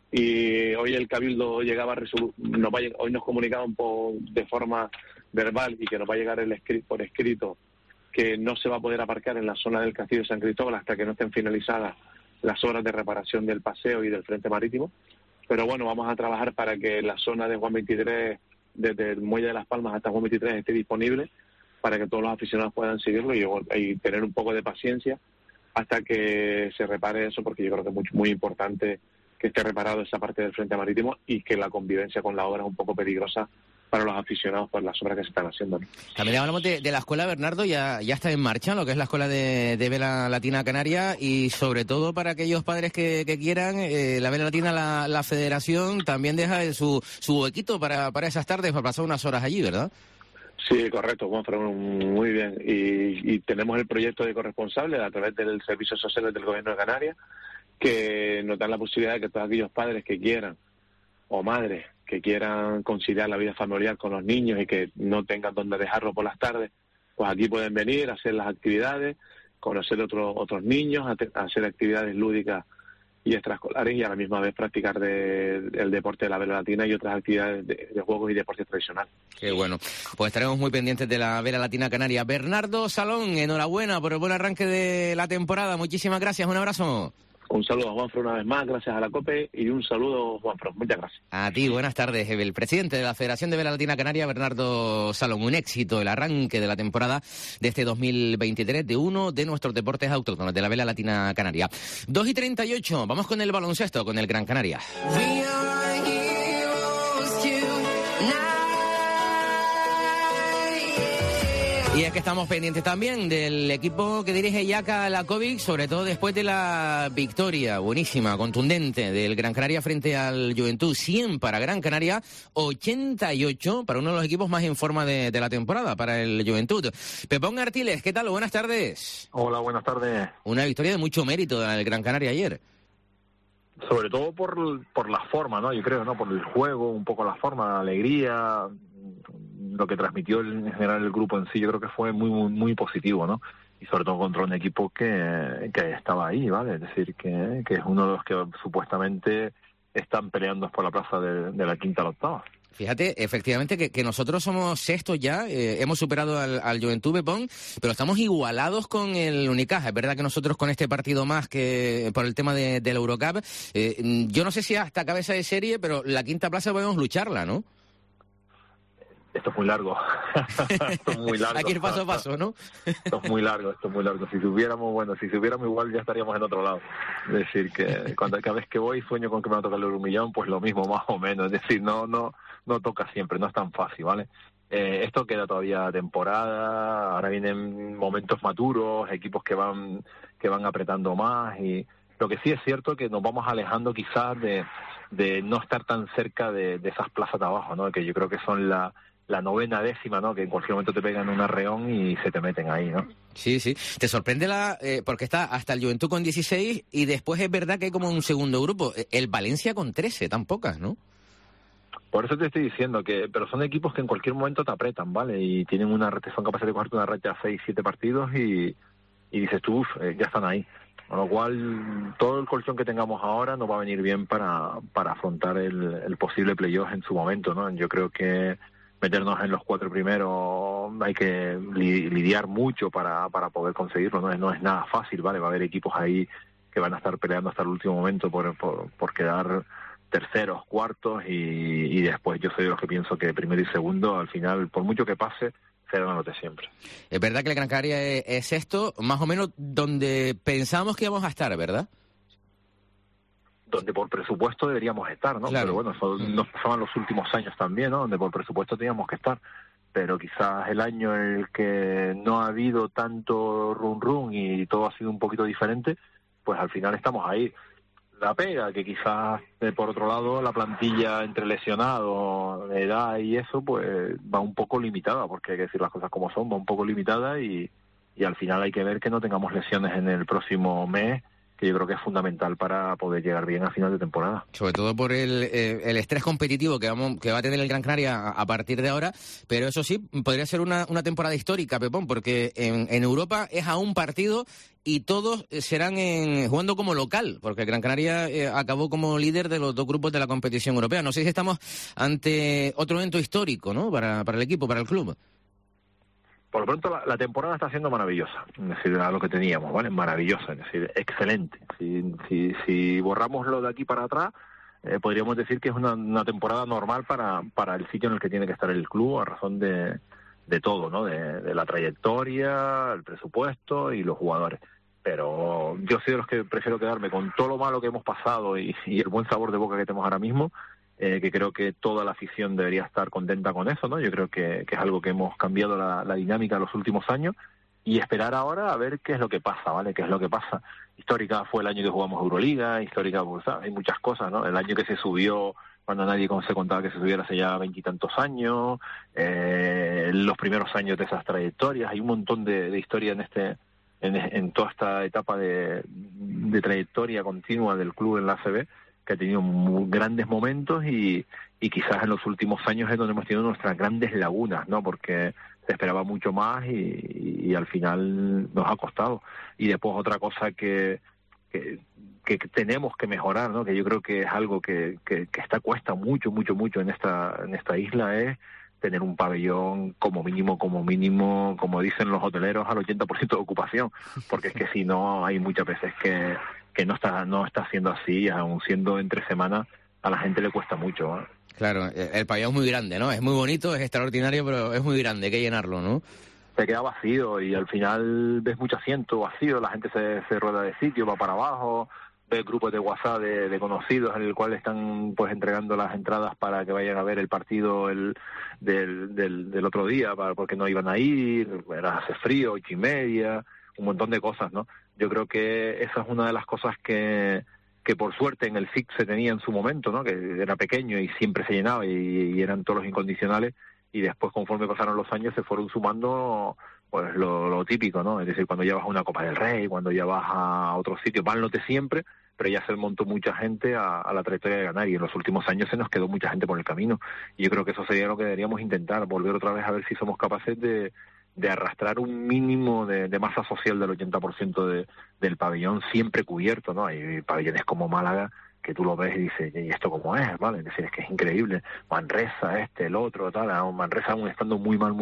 y hoy el Cabildo llegaba hoy nos comunicaban de forma verbal y que nos va a llegar por escrito que no se va a poder aparcar en la zona del Castillo de San Cristóbal hasta que no estén finalizadas las obras de reparación del paseo y del frente marítimo. Pero bueno, vamos a trabajar para que la zona de Juan 23, desde el Muelle de Las Palmas hasta Juan 23, esté disponible para que todos los aficionados puedan seguirlo y tener un poco de paciencia hasta que se repare eso, porque yo creo que es muy, muy importante que esté reparado esa parte del frente marítimo y que la convivencia con la obra es un poco peligrosa para los aficionados por las obras que se están haciendo, ¿no? También hablamos de la escuela, Bernardo, ya está en marcha, lo que es la escuela de vela latina canaria, y sobre todo para aquellos padres que quieran, la vela latina, la federación también deja su huequito para esas tardes, para pasar unas horas allí, ¿verdad? Sí, correcto, Juanfran, muy bien. Y tenemos el proyecto de corresponsables a través del Servicio Social del Gobierno de Canarias, que nos dan la posibilidad de que todos aquellos padres que quieran, o madres que quieran conciliar la vida familiar con los niños y que no tengan donde dejarlo por las tardes, pues aquí pueden venir a hacer las actividades, conocer otros niños, hacer actividades lúdicas y extraescolares y a la misma vez practicar el deporte de la vela latina y otras actividades de juegos y deportes tradicionales. Qué bueno. Pues estaremos muy pendientes de la vela latina canaria. Bernardo Salón, enhorabuena por el buen arranque de la temporada. Muchísimas gracias. Un abrazo. Un saludo a Juanfran una vez más, gracias a la COPE, y un saludo, Juanfran. Muchas gracias. A ti, buenas tardes. El presidente de la Federación de Vela Latina Canaria, Bernardo Salón. Un éxito el arranque de la temporada de este 2023 de uno de nuestros deportes autóctonos, de la Vela Latina Canaria. 2:38, vamos con el baloncesto, con el Gran Canaria. Y es que estamos pendientes también del equipo que dirige Jaka Lakovic, sobre todo después de la victoria buenísima, contundente del Gran Canaria frente al Juventud. 100 para Gran Canaria, 88 para uno de los equipos más en forma de la temporada, para el Juventud. Pepón Artiles, ¿qué tal? Buenas tardes. Hola, buenas tardes. Una victoria de mucho mérito del Gran Canaria ayer. Sobre todo por la forma, ¿no? Yo creo, ¿no? Por el juego, un poco la forma, la alegría, lo que transmitió en general el grupo en sí, yo creo que fue muy, muy, muy positivo, ¿no? Y sobre todo contra un equipo que estaba ahí, ¿vale? Es decir, que es uno de los que supuestamente están peleando por la plaza de la quinta a la octava. Fíjate, efectivamente, que nosotros somos sextos ya, hemos superado al Juventud, Pepón, pero estamos igualados con el Unicaja. Es verdad que nosotros con este partido más que por el tema de la Eurocup, yo no sé si hasta cabeza de serie, pero la quinta plaza podemos lucharla, ¿no? Esto es muy largo. Esto es muy largo. Hay que ir paso a paso, ¿no? Esto es muy largo. Si supiéramos igual ya estaríamos en otro lado. Es decir, que cada vez que voy sueño con que me va a tocar el Euromillón, pues lo mismo, más o menos. Es decir, no toca siempre, no es tan fácil, ¿vale? Esto queda todavía temporada, ahora vienen momentos maduros, equipos que van apretando más, y lo que sí es cierto que nos vamos alejando quizás de no estar tan cerca de esas plazas de abajo, ¿no? Que yo creo que son la novena, décima, ¿no? Que en cualquier momento te pegan un arreón y se te meten ahí, ¿no? Sí. Te sorprende porque está hasta el Juventud con 16 y después es verdad que hay como un segundo grupo. El Valencia con 13, tan pocas, ¿no? Por eso te estoy diciendo pero son equipos que en cualquier momento te apretan, ¿vale? Y tienen son capaces de cogerte una racha de 6, 7 partidos y dices tú, ya están ahí. Con lo cual, todo el colchón que tengamos ahora nos va a venir bien para afrontar el posible playoff en su momento, ¿no? Yo creo que meternos en los 4 primeros hay que lidiar mucho para poder conseguirlo, no es nada fácil, ¿vale? Va a haber equipos ahí que van a estar peleando hasta el último momento por quedar terceros, cuartos, y después yo soy de los que pienso que primero y segundo, al final, por mucho que pase, será la nota siempre. Es verdad que el Gran Canaria es esto, más o menos donde pensamos que íbamos a estar, ¿verdad? Donde por presupuesto deberíamos estar, ¿no? Claro. Pero bueno, eso nos pasaban los últimos años también, ¿no? Donde por presupuesto teníamos que estar. Pero quizás el año en el que no ha habido tanto run y todo ha sido un poquito diferente, pues al final estamos ahí. La pega, que quizás por otro lado la plantilla entre lesionados, edad y eso, pues va un poco limitada, porque hay que decir las cosas como son, va un poco limitada y al final hay que ver que no tengamos lesiones en el próximo mes, que yo creo que es fundamental para poder llegar bien a final de temporada. Sobre todo por el estrés competitivo que va a tener el Gran Canaria a partir de ahora, pero eso sí, podría ser una temporada histórica, Pepón, porque en Europa es a un partido y todos serán jugando como local, porque el Gran Canaria acabó como líder de los 2 grupos de la competición europea. No sé si estamos ante otro evento histórico, ¿no? Para el equipo, para el club. Por lo pronto la temporada está siendo maravillosa, es decir, a lo que teníamos, ¿vale? Maravillosa, es decir, excelente. Si borramos lo de aquí para atrás, podríamos decir que es una temporada normal para el sitio en el que tiene que estar el club, a razón de todo, ¿no? De la trayectoria, el presupuesto y los jugadores. Pero yo soy de los que prefiero quedarme con todo lo malo que hemos pasado y el buen sabor de boca que tenemos ahora mismo, que creo que toda la afición debería estar contenta con eso, ¿no? Yo creo que es algo que hemos cambiado la dinámica en los últimos años, y esperar ahora a ver qué es lo que pasa, ¿vale? Qué es lo que pasa. Histórica fue el año que jugamos Euroliga, histórica, pues, hay muchas cosas, ¿no? El año que se subió cuando nadie se contaba que se subiera hace ya 20 y tantos años, los primeros años de esas trayectorias, hay un montón de historia en toda esta etapa de trayectoria continua del club en la ACB, que ha tenido grandes momentos y quizás en los últimos años es donde hemos tenido nuestras grandes lagunas, ¿no? Porque se esperaba mucho más y al final nos ha costado. Y después otra cosa que tenemos que mejorar, ¿no? Que yo creo que es algo que cuesta mucho en esta isla, es tener un pabellón como mínimo, como dicen los hoteleros, al 80% de ocupación, porque es que si no hay muchas veces que no está siendo así, aun siendo entre semana, a la gente le cuesta mucho, ¿eh? Claro, el pabellón es muy grande, ¿no? Es muy bonito, es extraordinario, pero es muy grande, hay que llenarlo, ¿no? Se queda vacío y al final ves mucho asiento vacío, la gente se rueda de sitio, va para abajo, ves grupos de WhatsApp de conocidos en el cual están pues entregando las entradas para que vayan a ver el partido del otro día, porque no iban a ir, hace frío, 8:30, un montón de cosas, ¿no? Yo creo que esa es una de las cosas que por suerte en el FIC se tenía en su momento, ¿no? Que era pequeño y siempre se llenaba y eran todos los incondicionales, y después conforme pasaron los años se fueron sumando pues lo típico, ¿no? Es decir, cuando ya vas a una Copa del Rey, cuando ya vas a otros sitios, van los de siempre, pero ya se montó mucha gente a la trayectoria de ganar, y en los últimos años se nos quedó mucha gente por el camino, y yo creo que eso sería lo que deberíamos intentar, volver otra vez a ver si somos capaces de arrastrar un mínimo de masa social del 80% del pabellón siempre cubierto, ¿no? Hay pabellones como Málaga que tú lo ves y dices, ¿y esto cómo es? ¿Vale? Es decir, es que es increíble. Manresa, el otro, tal. Manresa, aún estando muy mal,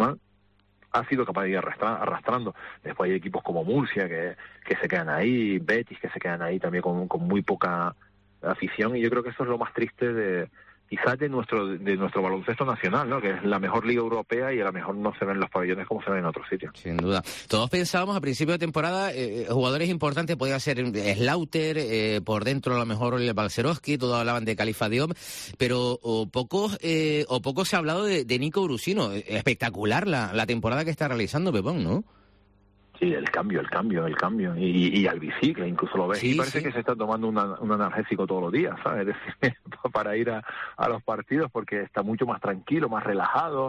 ha sido capaz de ir arrastrando. Después hay equipos como Murcia que se quedan ahí, Betis que se quedan ahí también con muy poca afición, y yo creo que eso es lo más triste quizás de nuestro baloncesto nacional, ¿no? Que es la mejor liga europea y a lo mejor no se ven los pabellones como se ven en otros sitios. Sin duda. Todos pensábamos a principio de temporada, jugadores importantes podían ser Slaughter, por dentro a lo mejor Oliver Balcerowski, todos hablaban de Khalifa Diop, pero poco se ha hablado de Nico Brusino. Espectacular la temporada que está realizando Pepón, ¿no? Sí, el cambio. Y al bicicle, incluso lo ves. Y parece que se está tomando un analgésico todos los días, ¿sabes? Es decir, para ir a los partidos, porque está mucho más tranquilo, más relajado.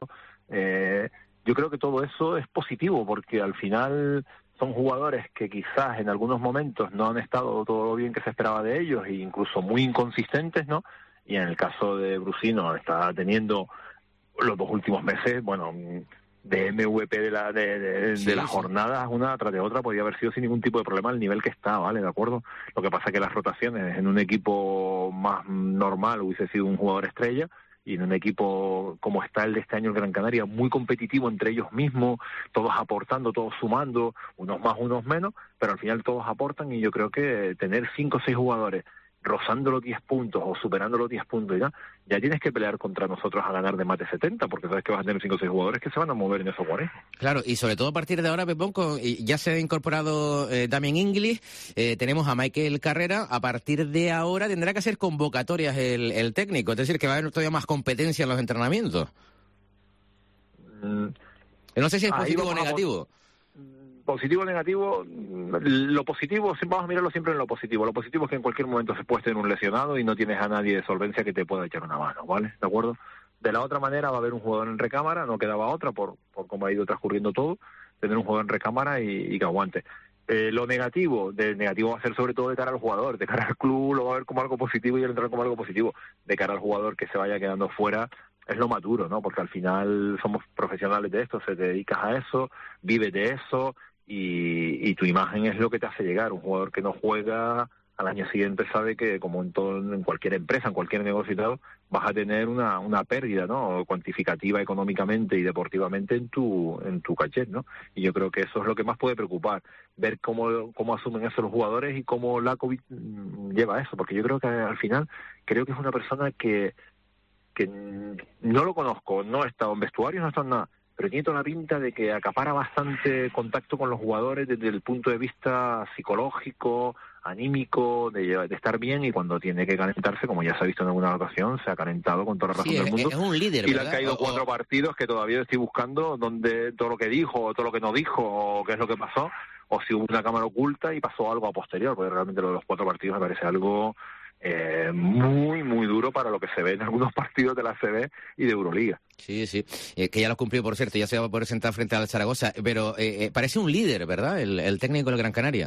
Yo creo que todo eso es positivo, porque al final son jugadores que quizás en algunos momentos no han estado todo lo bien que se esperaba de ellos, e incluso muy inconsistentes, ¿no? Y en el caso de Brusino está teniendo los 2 últimos meses, bueno, de MVP de las jornadas, una tras de otra, podía haber sido sin ningún tipo de problema el nivel que está, ¿vale? ¿De acuerdo? Lo que pasa es que las rotaciones en un equipo más normal hubiese sido un jugador estrella, y en un equipo como está el de este año el Gran Canaria, muy competitivo entre ellos mismos, todos aportando, todos sumando, unos más, unos menos, pero al final todos aportan, y yo creo que tener 5 o 6 jugadores rozando los 10 puntos o superando los 10 puntos, ya tienes que pelear contra nosotros a ganar de más de 70, porque sabes que vas a tener 5 o 6 jugadores que se van a mover en esos 40. Claro, y sobre todo a partir de ahora, Pepón, ya se ha incorporado Damien Inglis, tenemos a Michael Carrera. A partir de ahora tendrá que hacer convocatorias el técnico, es decir, que va a haber todavía más competencia en los entrenamientos. No sé si es positivo o negativo. Positivo o negativo, lo positivo, vamos a mirarlo siempre en lo positivo. Lo positivo es que en cualquier momento se puede tener un lesionado y no tienes a nadie de solvencia que te pueda echar una mano, ¿vale? ¿De acuerdo? De la otra manera va a haber un jugador en recámara, no quedaba otra por cómo ha ido transcurriendo todo, tener un jugador en recámara y que aguante. Lo negativo va a ser sobre todo de cara al jugador, de cara al club lo va a ver como algo positivo y el entrenador como algo positivo. De cara al jugador que se vaya quedando fuera, es lo maduro, ¿no? Porque al final somos profesionales de esto, se te dedicas a eso, vives de eso, y tu imagen es lo que te hace llegar. Un jugador que no juega al año siguiente sabe que, como en cualquier empresa, en cualquier negocio y tal, vas a tener una pérdida, ¿no? Cuantificativa económicamente y deportivamente en tu cachet, ¿no? Y yo creo que eso es lo que más puede preocupar, ver cómo asumen eso los jugadores y cómo Lakovic lleva eso, porque yo creo que al final que es una persona que no lo conozco, no he estado en vestuarios, no he estado en nada, pero tiene toda la pinta de que acapara bastante contacto con los jugadores desde el punto de vista psicológico, anímico, de estar bien, y cuando tiene que calentarse, como ya se ha visto en alguna ocasión, se ha calentado con toda la razón del mundo. Es un líder, y ¿verdad? Le han caído 4 partidos que todavía estoy buscando donde todo lo que dijo, o todo lo que no dijo, o qué es lo que pasó, o si hubo una cámara oculta y pasó algo a posterior, porque realmente lo de los 4 partidos me parece algo muy, muy duro para lo que se ve en algunos partidos de la ACB y de Euroliga. Sí, que ya lo cumplió, por cierto, ya se va a poder sentar frente al Zaragoza, pero parece un líder, ¿verdad? El técnico del Gran Canaria.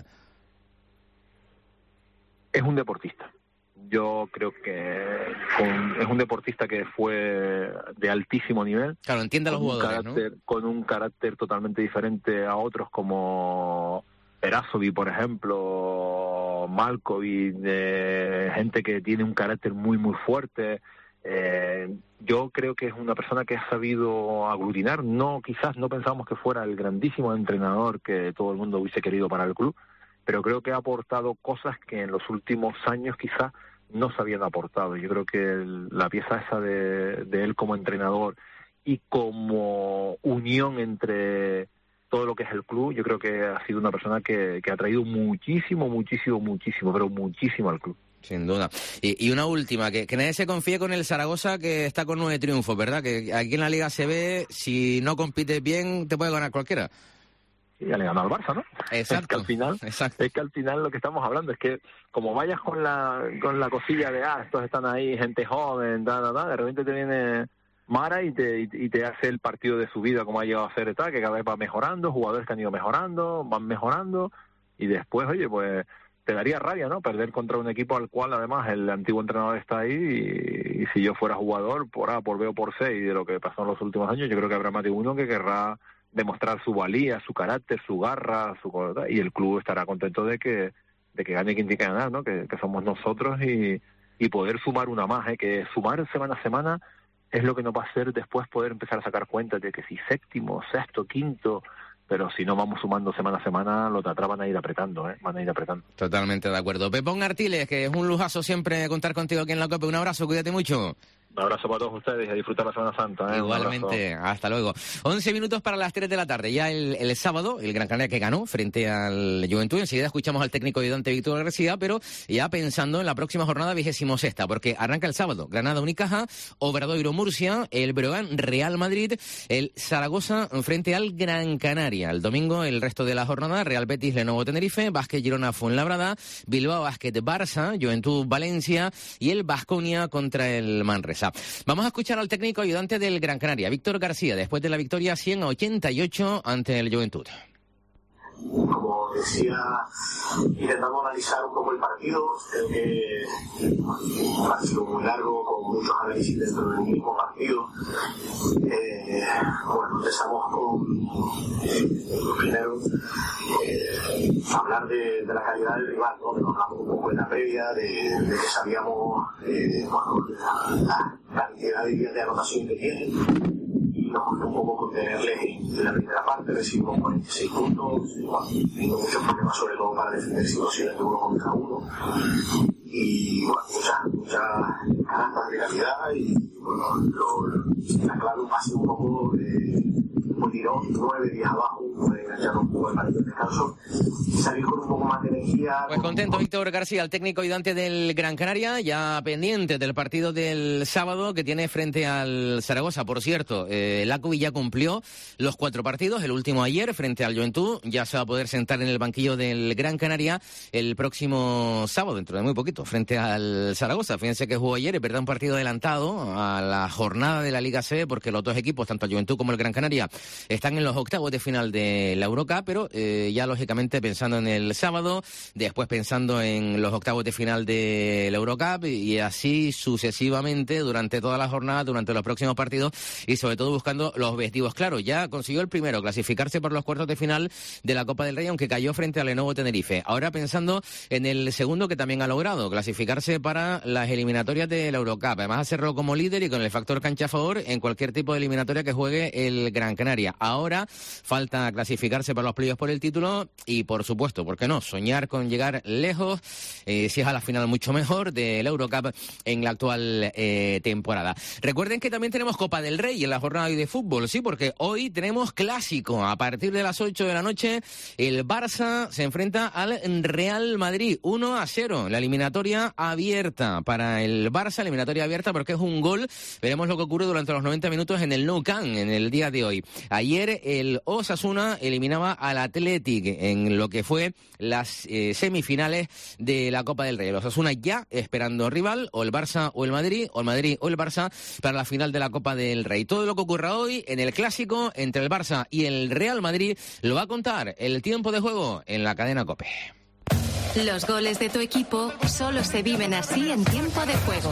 Es un deportista. Yo creo que es un deportista que fue de altísimo nivel. Claro, entiende a los jugadores, ¿no? Con un carácter totalmente diferente a otros como Perasovic, por ejemplo, Malkovic, gente que tiene un carácter muy, muy fuerte. Yo creo que es una persona que ha sabido aglutinar. Quizás no pensamos que fuera el grandísimo entrenador que todo el mundo hubiese querido para el club, pero creo que ha aportado cosas que en los últimos años quizás no se habían aportado. Yo creo que la pieza esa de él como entrenador y como unión entre todo lo que es el club, yo creo que ha sido una persona que ha traído muchísimo, pero muchísimo al club. Sin duda. Y una última, que nadie se confíe con el Zaragoza, que está con 9 triunfos, ¿verdad? Que aquí en la Liga ACB, si no compites bien, te puede ganar cualquiera. Sí, ya le ganó al Barça, ¿no? Exacto. Es que al final lo que estamos hablando es que como vayas con la cosilla de estos están ahí, gente joven, de repente te viene Mara y te hace el partido de su vida como ha llegado a hacer, que cada vez va mejorando, jugadores que han ido mejorando, van mejorando, y después, oye, pues te daría rabia, ¿no? Perder contra un equipo al cual además el antiguo entrenador está ahí y si yo fuera jugador, por A, por B o por C, y de lo que pasó en los últimos años, yo creo que habrá más de uno que querrá demostrar su valía, su carácter, su garra, y el club estará contento de que gane quien tiene que ganar, ¿no? Que somos nosotros y poder sumar una más, que sumar semana a semana es lo que nos va a hacer después poder empezar a sacar cuentas de que si séptimo, sexto, quinto, pero si no vamos sumando semana a semana, los de atrás van a ir apretando, van a ir apretando. Totalmente de acuerdo. Pepón Artiles, que es un lujazo siempre contar contigo aquí en la COPE. Un abrazo, cuídate mucho. Un abrazo para todos ustedes y a disfrutar la Semana Santa. Igualmente, hasta luego. 11 minutos para las 3 de la tarde. Ya el sábado, el Gran Canaria que ganó frente al Juventud. Enseguida escuchamos al técnico ayudante Víctor García, pero ya pensando en la próxima jornada 26ª, porque arranca el sábado Granada Unicaja, Obradoiro Murcia, el Breogán Real Madrid, el Zaragoza frente al Gran Canaria. El domingo, el resto de la jornada, Real Betis Lenovo Tenerife, Vázquez Girona Fuenlabrada, Bilbao Basket Barça, Juventud Valencia y el Baskonia contra el Manresa. Vamos a escuchar al técnico ayudante del Gran Canaria, Víctor García, después de la victoria 100-88 ante el Juventud. Como decía, intentamos analizar un poco el partido. Creo que ha sido muy largo, con muchos análisis dentro del mismo partido. Empezamos con primero hablar de la calidad del rival, ¿no? Nos hablamos un poco en la previa de que sabíamos la cantidad de días de anotación que tienen. Nos costó un poco contenerles en la primera parte, recibimos 46 puntos, teniendo muchos problemas sobre todo para defender situaciones de 1 contra 1 y muchas canastas de calidad y la clave ha sido un poco un tirón, 9 días abajo, enganchar un poco el partido de descanso y salir con un poco más de energía. Pues contento Víctor García, el técnico ayudante del Gran Canaria, ya pendiente del partido del sábado que tiene frente al Zaragoza. Por cierto, el Acubi ya cumplió los 4 partidos, el último ayer frente al Juventud, ya se va a poder sentar en el banquillo del Gran Canaria el próximo sábado, dentro de muy poquito, frente al Zaragoza. Fíjense que jugó ayer y perdió un partido adelantado a la jornada de la Liga C, porque los dos equipos, tanto el Juventud como el Gran Canaria, están en los octavos de final de la Eurocup, pero ya lógicamente pensando en el sábado, después pensando en los octavos de final de la Eurocup y así sucesivamente durante toda la jornada, durante los próximos partidos y sobre todo buscando los objetivos claros. Ya consiguió el primero, clasificarse por los cuartos de final de la Copa del Rey, aunque cayó frente al Lenovo Tenerife. Ahora pensando en el segundo, que también ha logrado clasificarse para las eliminatorias de la Eurocup, además hacerlo como líder y con el factor cancha a favor en cualquier tipo de eliminatoria que juegue el Gran Canaria. Ahora falta clasificarse para los playoffs por el título y, por supuesto, ¿por qué no?, soñar con llegar lejos, si es a la final mucho mejor, de la Eurocup en la actual temporada. Recuerden que también tenemos Copa del Rey en la jornada de fútbol, sí, porque hoy tenemos clásico. A partir de las 8 de la noche, el Barça se enfrenta al Real Madrid, 1-0, la eliminatoria abierta para el Barça, eliminatoria abierta porque es un gol. Veremos lo que ocurre durante los 90 minutos en el Nou Camp en el día de hoy. Ayer el Osasuna eliminaba al Athletic en lo que fue las semifinales de la Copa del Rey. El Osasuna ya esperando rival, o el Barça o el Madrid, o el Madrid o el Barça, para la final de la Copa del Rey. Todo lo que ocurra hoy en el clásico entre el Barça y el Real Madrid lo va a contar el tiempo de juego en la cadena COPE. Los goles de tu equipo solo se viven así en tiempo de juego.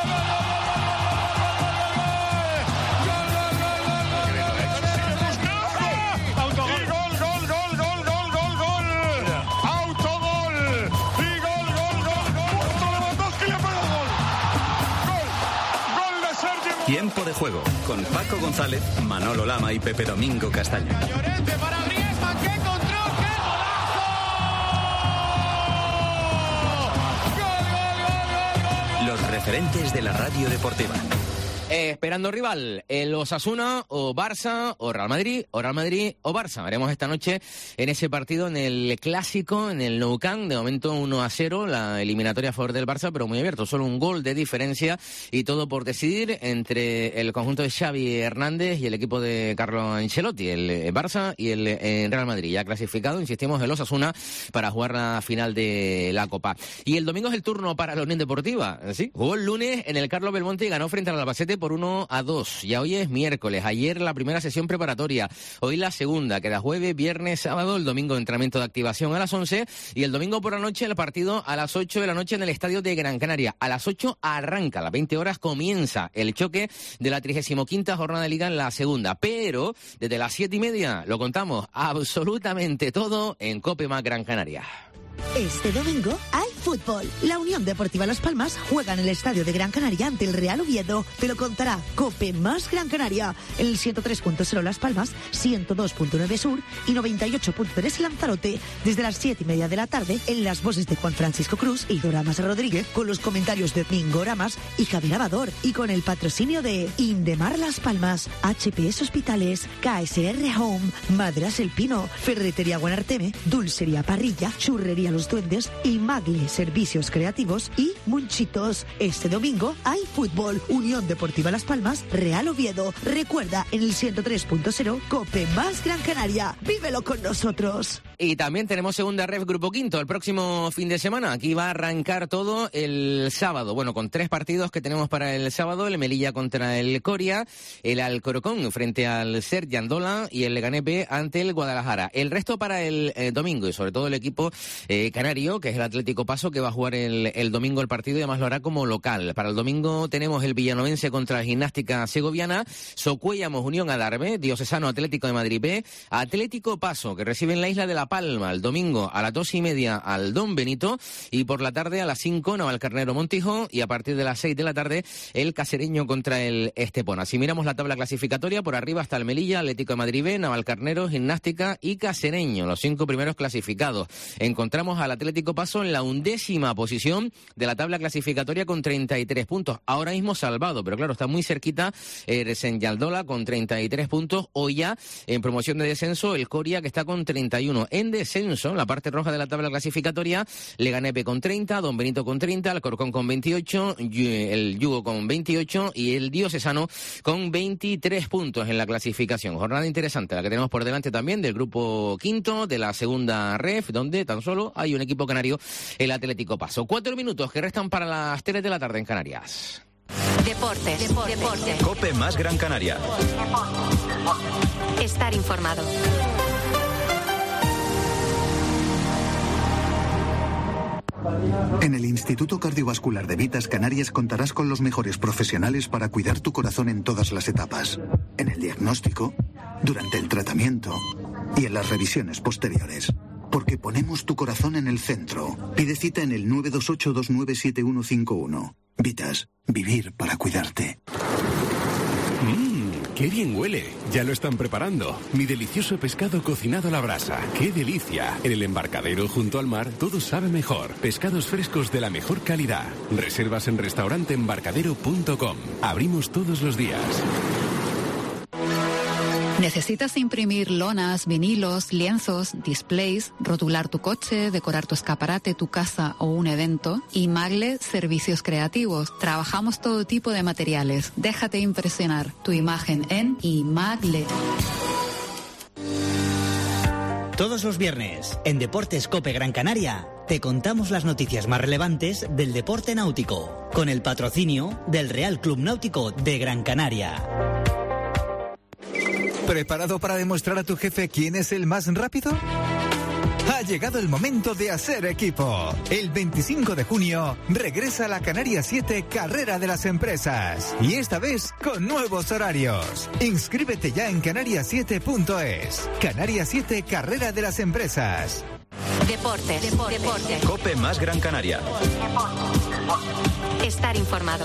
Tiempo de juego con Paco González, Manolo Lama y Pepe Domingo Castaño. Los referentes de la radio deportiva. Esperando rival, el Osasuna o Barça o Real Madrid o Real Madrid o Barça. Veremos esta noche en ese partido, en el clásico, en el Nou Camp. De momento 1-0, la eliminatoria a favor del Barça, pero muy abierto. Solo un gol de diferencia y todo por decidir entre el conjunto de Xavi Hernández y el equipo de Carlo Ancelotti, el Barça y el Real Madrid. Ya clasificado, insistimos, el Osasuna para jugar la final de la Copa. Y el domingo es el turno para la Unión Deportiva. ¿Sí? Jugó el lunes en el Carlos Belmonte y ganó frente al Albacete por 1-2. Ya hoy es miércoles, ayer la primera sesión preparatoria, hoy la segunda, queda jueves, viernes, sábado, el domingo entrenamiento de activación a las 11 y el domingo por la noche el partido a las 8 de la noche en el estadio de Gran Canaria. A las 8 arranca, a las 20 horas comienza el choque de la 35ª jornada de Liga en la segunda, pero desde las 7:30 lo contamos absolutamente todo en COPE más Gran Canaria. Este domingo hay fútbol. La Unión Deportiva Las Palmas juega en el estadio de Gran Canaria ante el Real Oviedo. Te lo contará COPE más Gran Canaria. En el 103.0 Las Palmas, 102.9 Sur y 98.3 Lanzarote. Desde las 7:30 de la tarde, en las voces de Juan Francisco Cruz y Doramas Rodríguez, con los comentarios de Mingo Ramas y Javier Abador, y con el patrocinio de Indemar Las Palmas, HPS Hospitales, KSR Home, Maderas El Pino, Ferretería Guanarteme, Dulcería Parrilla, Churrería Los Duendes y Magle Servicios Creativos y Munchitos. Este domingo hay fútbol. Unión Deportiva Las Palmas, Real Oviedo. Recuerda, en el 103.0 COPE más Gran Canaria. Vívelo con nosotros. Y también tenemos segunda ref Grupo Quinto el próximo fin de semana. Aquí va a arrancar todo el sábado. Bueno, con 3 partidos que tenemos para el sábado: el Melilla contra el Coria, el Alcorcón frente al Sergi Andola y el Leganés B ante el Guadalajara. El resto para el domingo, y sobre todo el equipo canario, que es el Atlético Paso, que va a jugar el domingo el partido y además lo hará como local. Para el domingo tenemos el Villanovense contra Gimnástica Segoviana, Socuéllamos Unión Adarve, Diocesano Atlético de Madrid B, Atlético Paso, que recibe en la Isla de La Palma el domingo a las 2:30 al Don Benito, y por la tarde a las 5 Navalcarnero Montijo, y a partir de las 6 de la tarde el Casereño contra el Estepona. Si miramos la tabla clasificatoria, por arriba está el Melilla, Atlético de Madrid B, Navalcarnero, Gimnástica y Casereño, los 5 primeros clasificados. Encontramos al Atlético Paso en la 11ª posición de la tabla clasificatoria con 33 puntos. Ahora mismo salvado, pero claro, está muy cerquita Resenyaldola con 33 puntos. Hoy ya en promoción de descenso el Coria, que está con 31. En descenso, en la parte roja de la tabla clasificatoria, Leganés B con 30, Don Benito con 30, Alcorcón con 28, el Yugo con 28 y el Diocesano con 23 puntos en la clasificación. Jornada interesante la que tenemos por delante también del Grupo Quinto de la segunda ref, donde tan solo hay un equipo canario, el Atlético Paso. 4 minutos que restan para las 3 de la tarde en Canarias. Deportes. COPE más Gran Canaria. Estar informado. En el Instituto Cardiovascular de Vitas Canarias contarás con los mejores profesionales para cuidar tu corazón en todas las etapas. En el diagnóstico, durante el tratamiento y en las revisiones posteriores. Porque ponemos tu corazón en el centro. Pide cita en el 928297151. Vitas, vivir para cuidarte. ¡Qué bien huele! Ya lo están preparando. Mi delicioso pescado cocinado a la brasa. ¡Qué delicia! En el embarcadero junto al mar todo sabe mejor. Pescados frescos de la mejor calidad. Reservas en restauranteembarcadero.com. Abrimos todos los días. ¿Necesitas imprimir lonas, vinilos, lienzos, displays, rotular tu coche, decorar tu escaparate, tu casa o un evento? Imagle Servicios Creativos. Trabajamos todo tipo de materiales. Déjate impresionar. Tu imagen en Imagle. Todos los viernes, en Deportes COPE Gran Canaria, te contamos las noticias más relevantes del deporte náutico, con el patrocinio del Real Club Náutico de Gran Canaria. ¿Preparado para demostrar a tu jefe quién es el más rápido? Ha llegado el momento de hacer equipo. El 25 de junio regresa la Canarias 7 Carrera de las Empresas. Y esta vez con nuevos horarios. Inscríbete ya en canarias7.es. Canarias 7 Carrera de las Empresas. Deportes. COPE más Gran Canaria. Estar informado.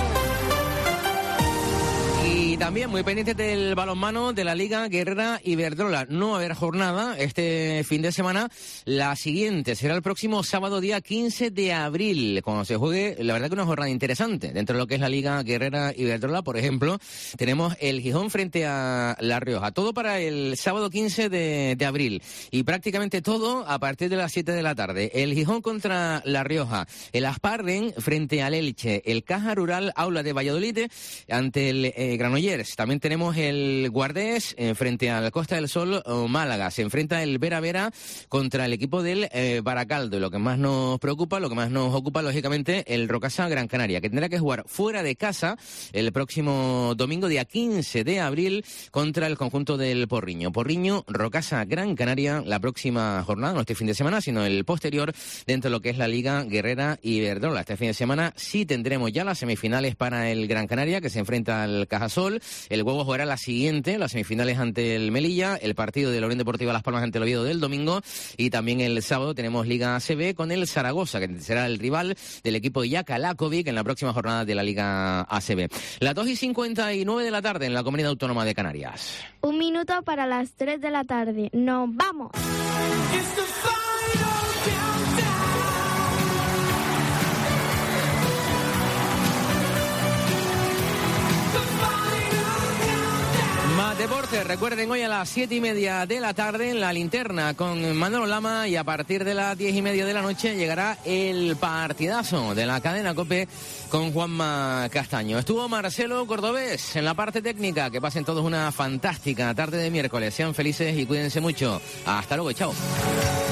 Y también muy pendientes del balonmano de la Liga Guerrera Iberdrola. No va a haber jornada este fin de semana. La siguiente será el próximo sábado, día 15 de abril, cuando se juegue, la verdad que una jornada interesante. Dentro de lo que es la Liga Guerrera Iberdrola, por ejemplo, tenemos el Gijón frente a La Rioja. Todo para el sábado 15 de abril. Y prácticamente todo a partir de las 7 de la tarde. El Gijón contra La Rioja. El Asparren frente al Elche. El Caja Rural Aula de Valladolid ante el Granollers Granollers. También tenemos el Guardés frente al Costa del Sol Málaga. Se enfrenta el Vera Vera contra el equipo del Baracaldo. Y lo que más nos preocupa, lo que más nos ocupa, lógicamente, el Rocasa Gran Canaria, que tendrá que jugar fuera de casa el próximo domingo, día 15 de abril, contra el conjunto del Porriño. Porriño, Rocasa Gran Canaria, la próxima jornada, no este fin de semana, sino el posterior, dentro de lo que es la Liga Guerrera Iberdrola. Este fin de semana sí tendremos ya las semifinales para el Gran Canaria, que se enfrenta al Cajasol. El Huevo jugará la siguiente, las semifinales ante el Melilla, el partido de la Unión Deportiva Las Palmas ante el Oviedo del domingo, y también el sábado tenemos Liga ACB con el Zaragoza, que será el rival del equipo Jaka Lakovic en la próxima jornada de la Liga ACB. Las 2:59 de la tarde en la Comunidad Autónoma de Canarias. 1 minuto para las 3 de la tarde. ¡Nos vamos! Más deporte, recuerden, hoy a las 7:30 de la tarde en La Linterna con Manolo Lama, y a partir de las 10:30 de la noche llegará el partidazo de la cadena COPE con Juanma Castaño. Estuvo Marcelo Cordobés en la parte técnica. Que pasen todos una fantástica tarde de miércoles. Sean felices y cuídense mucho. Hasta luego, chao.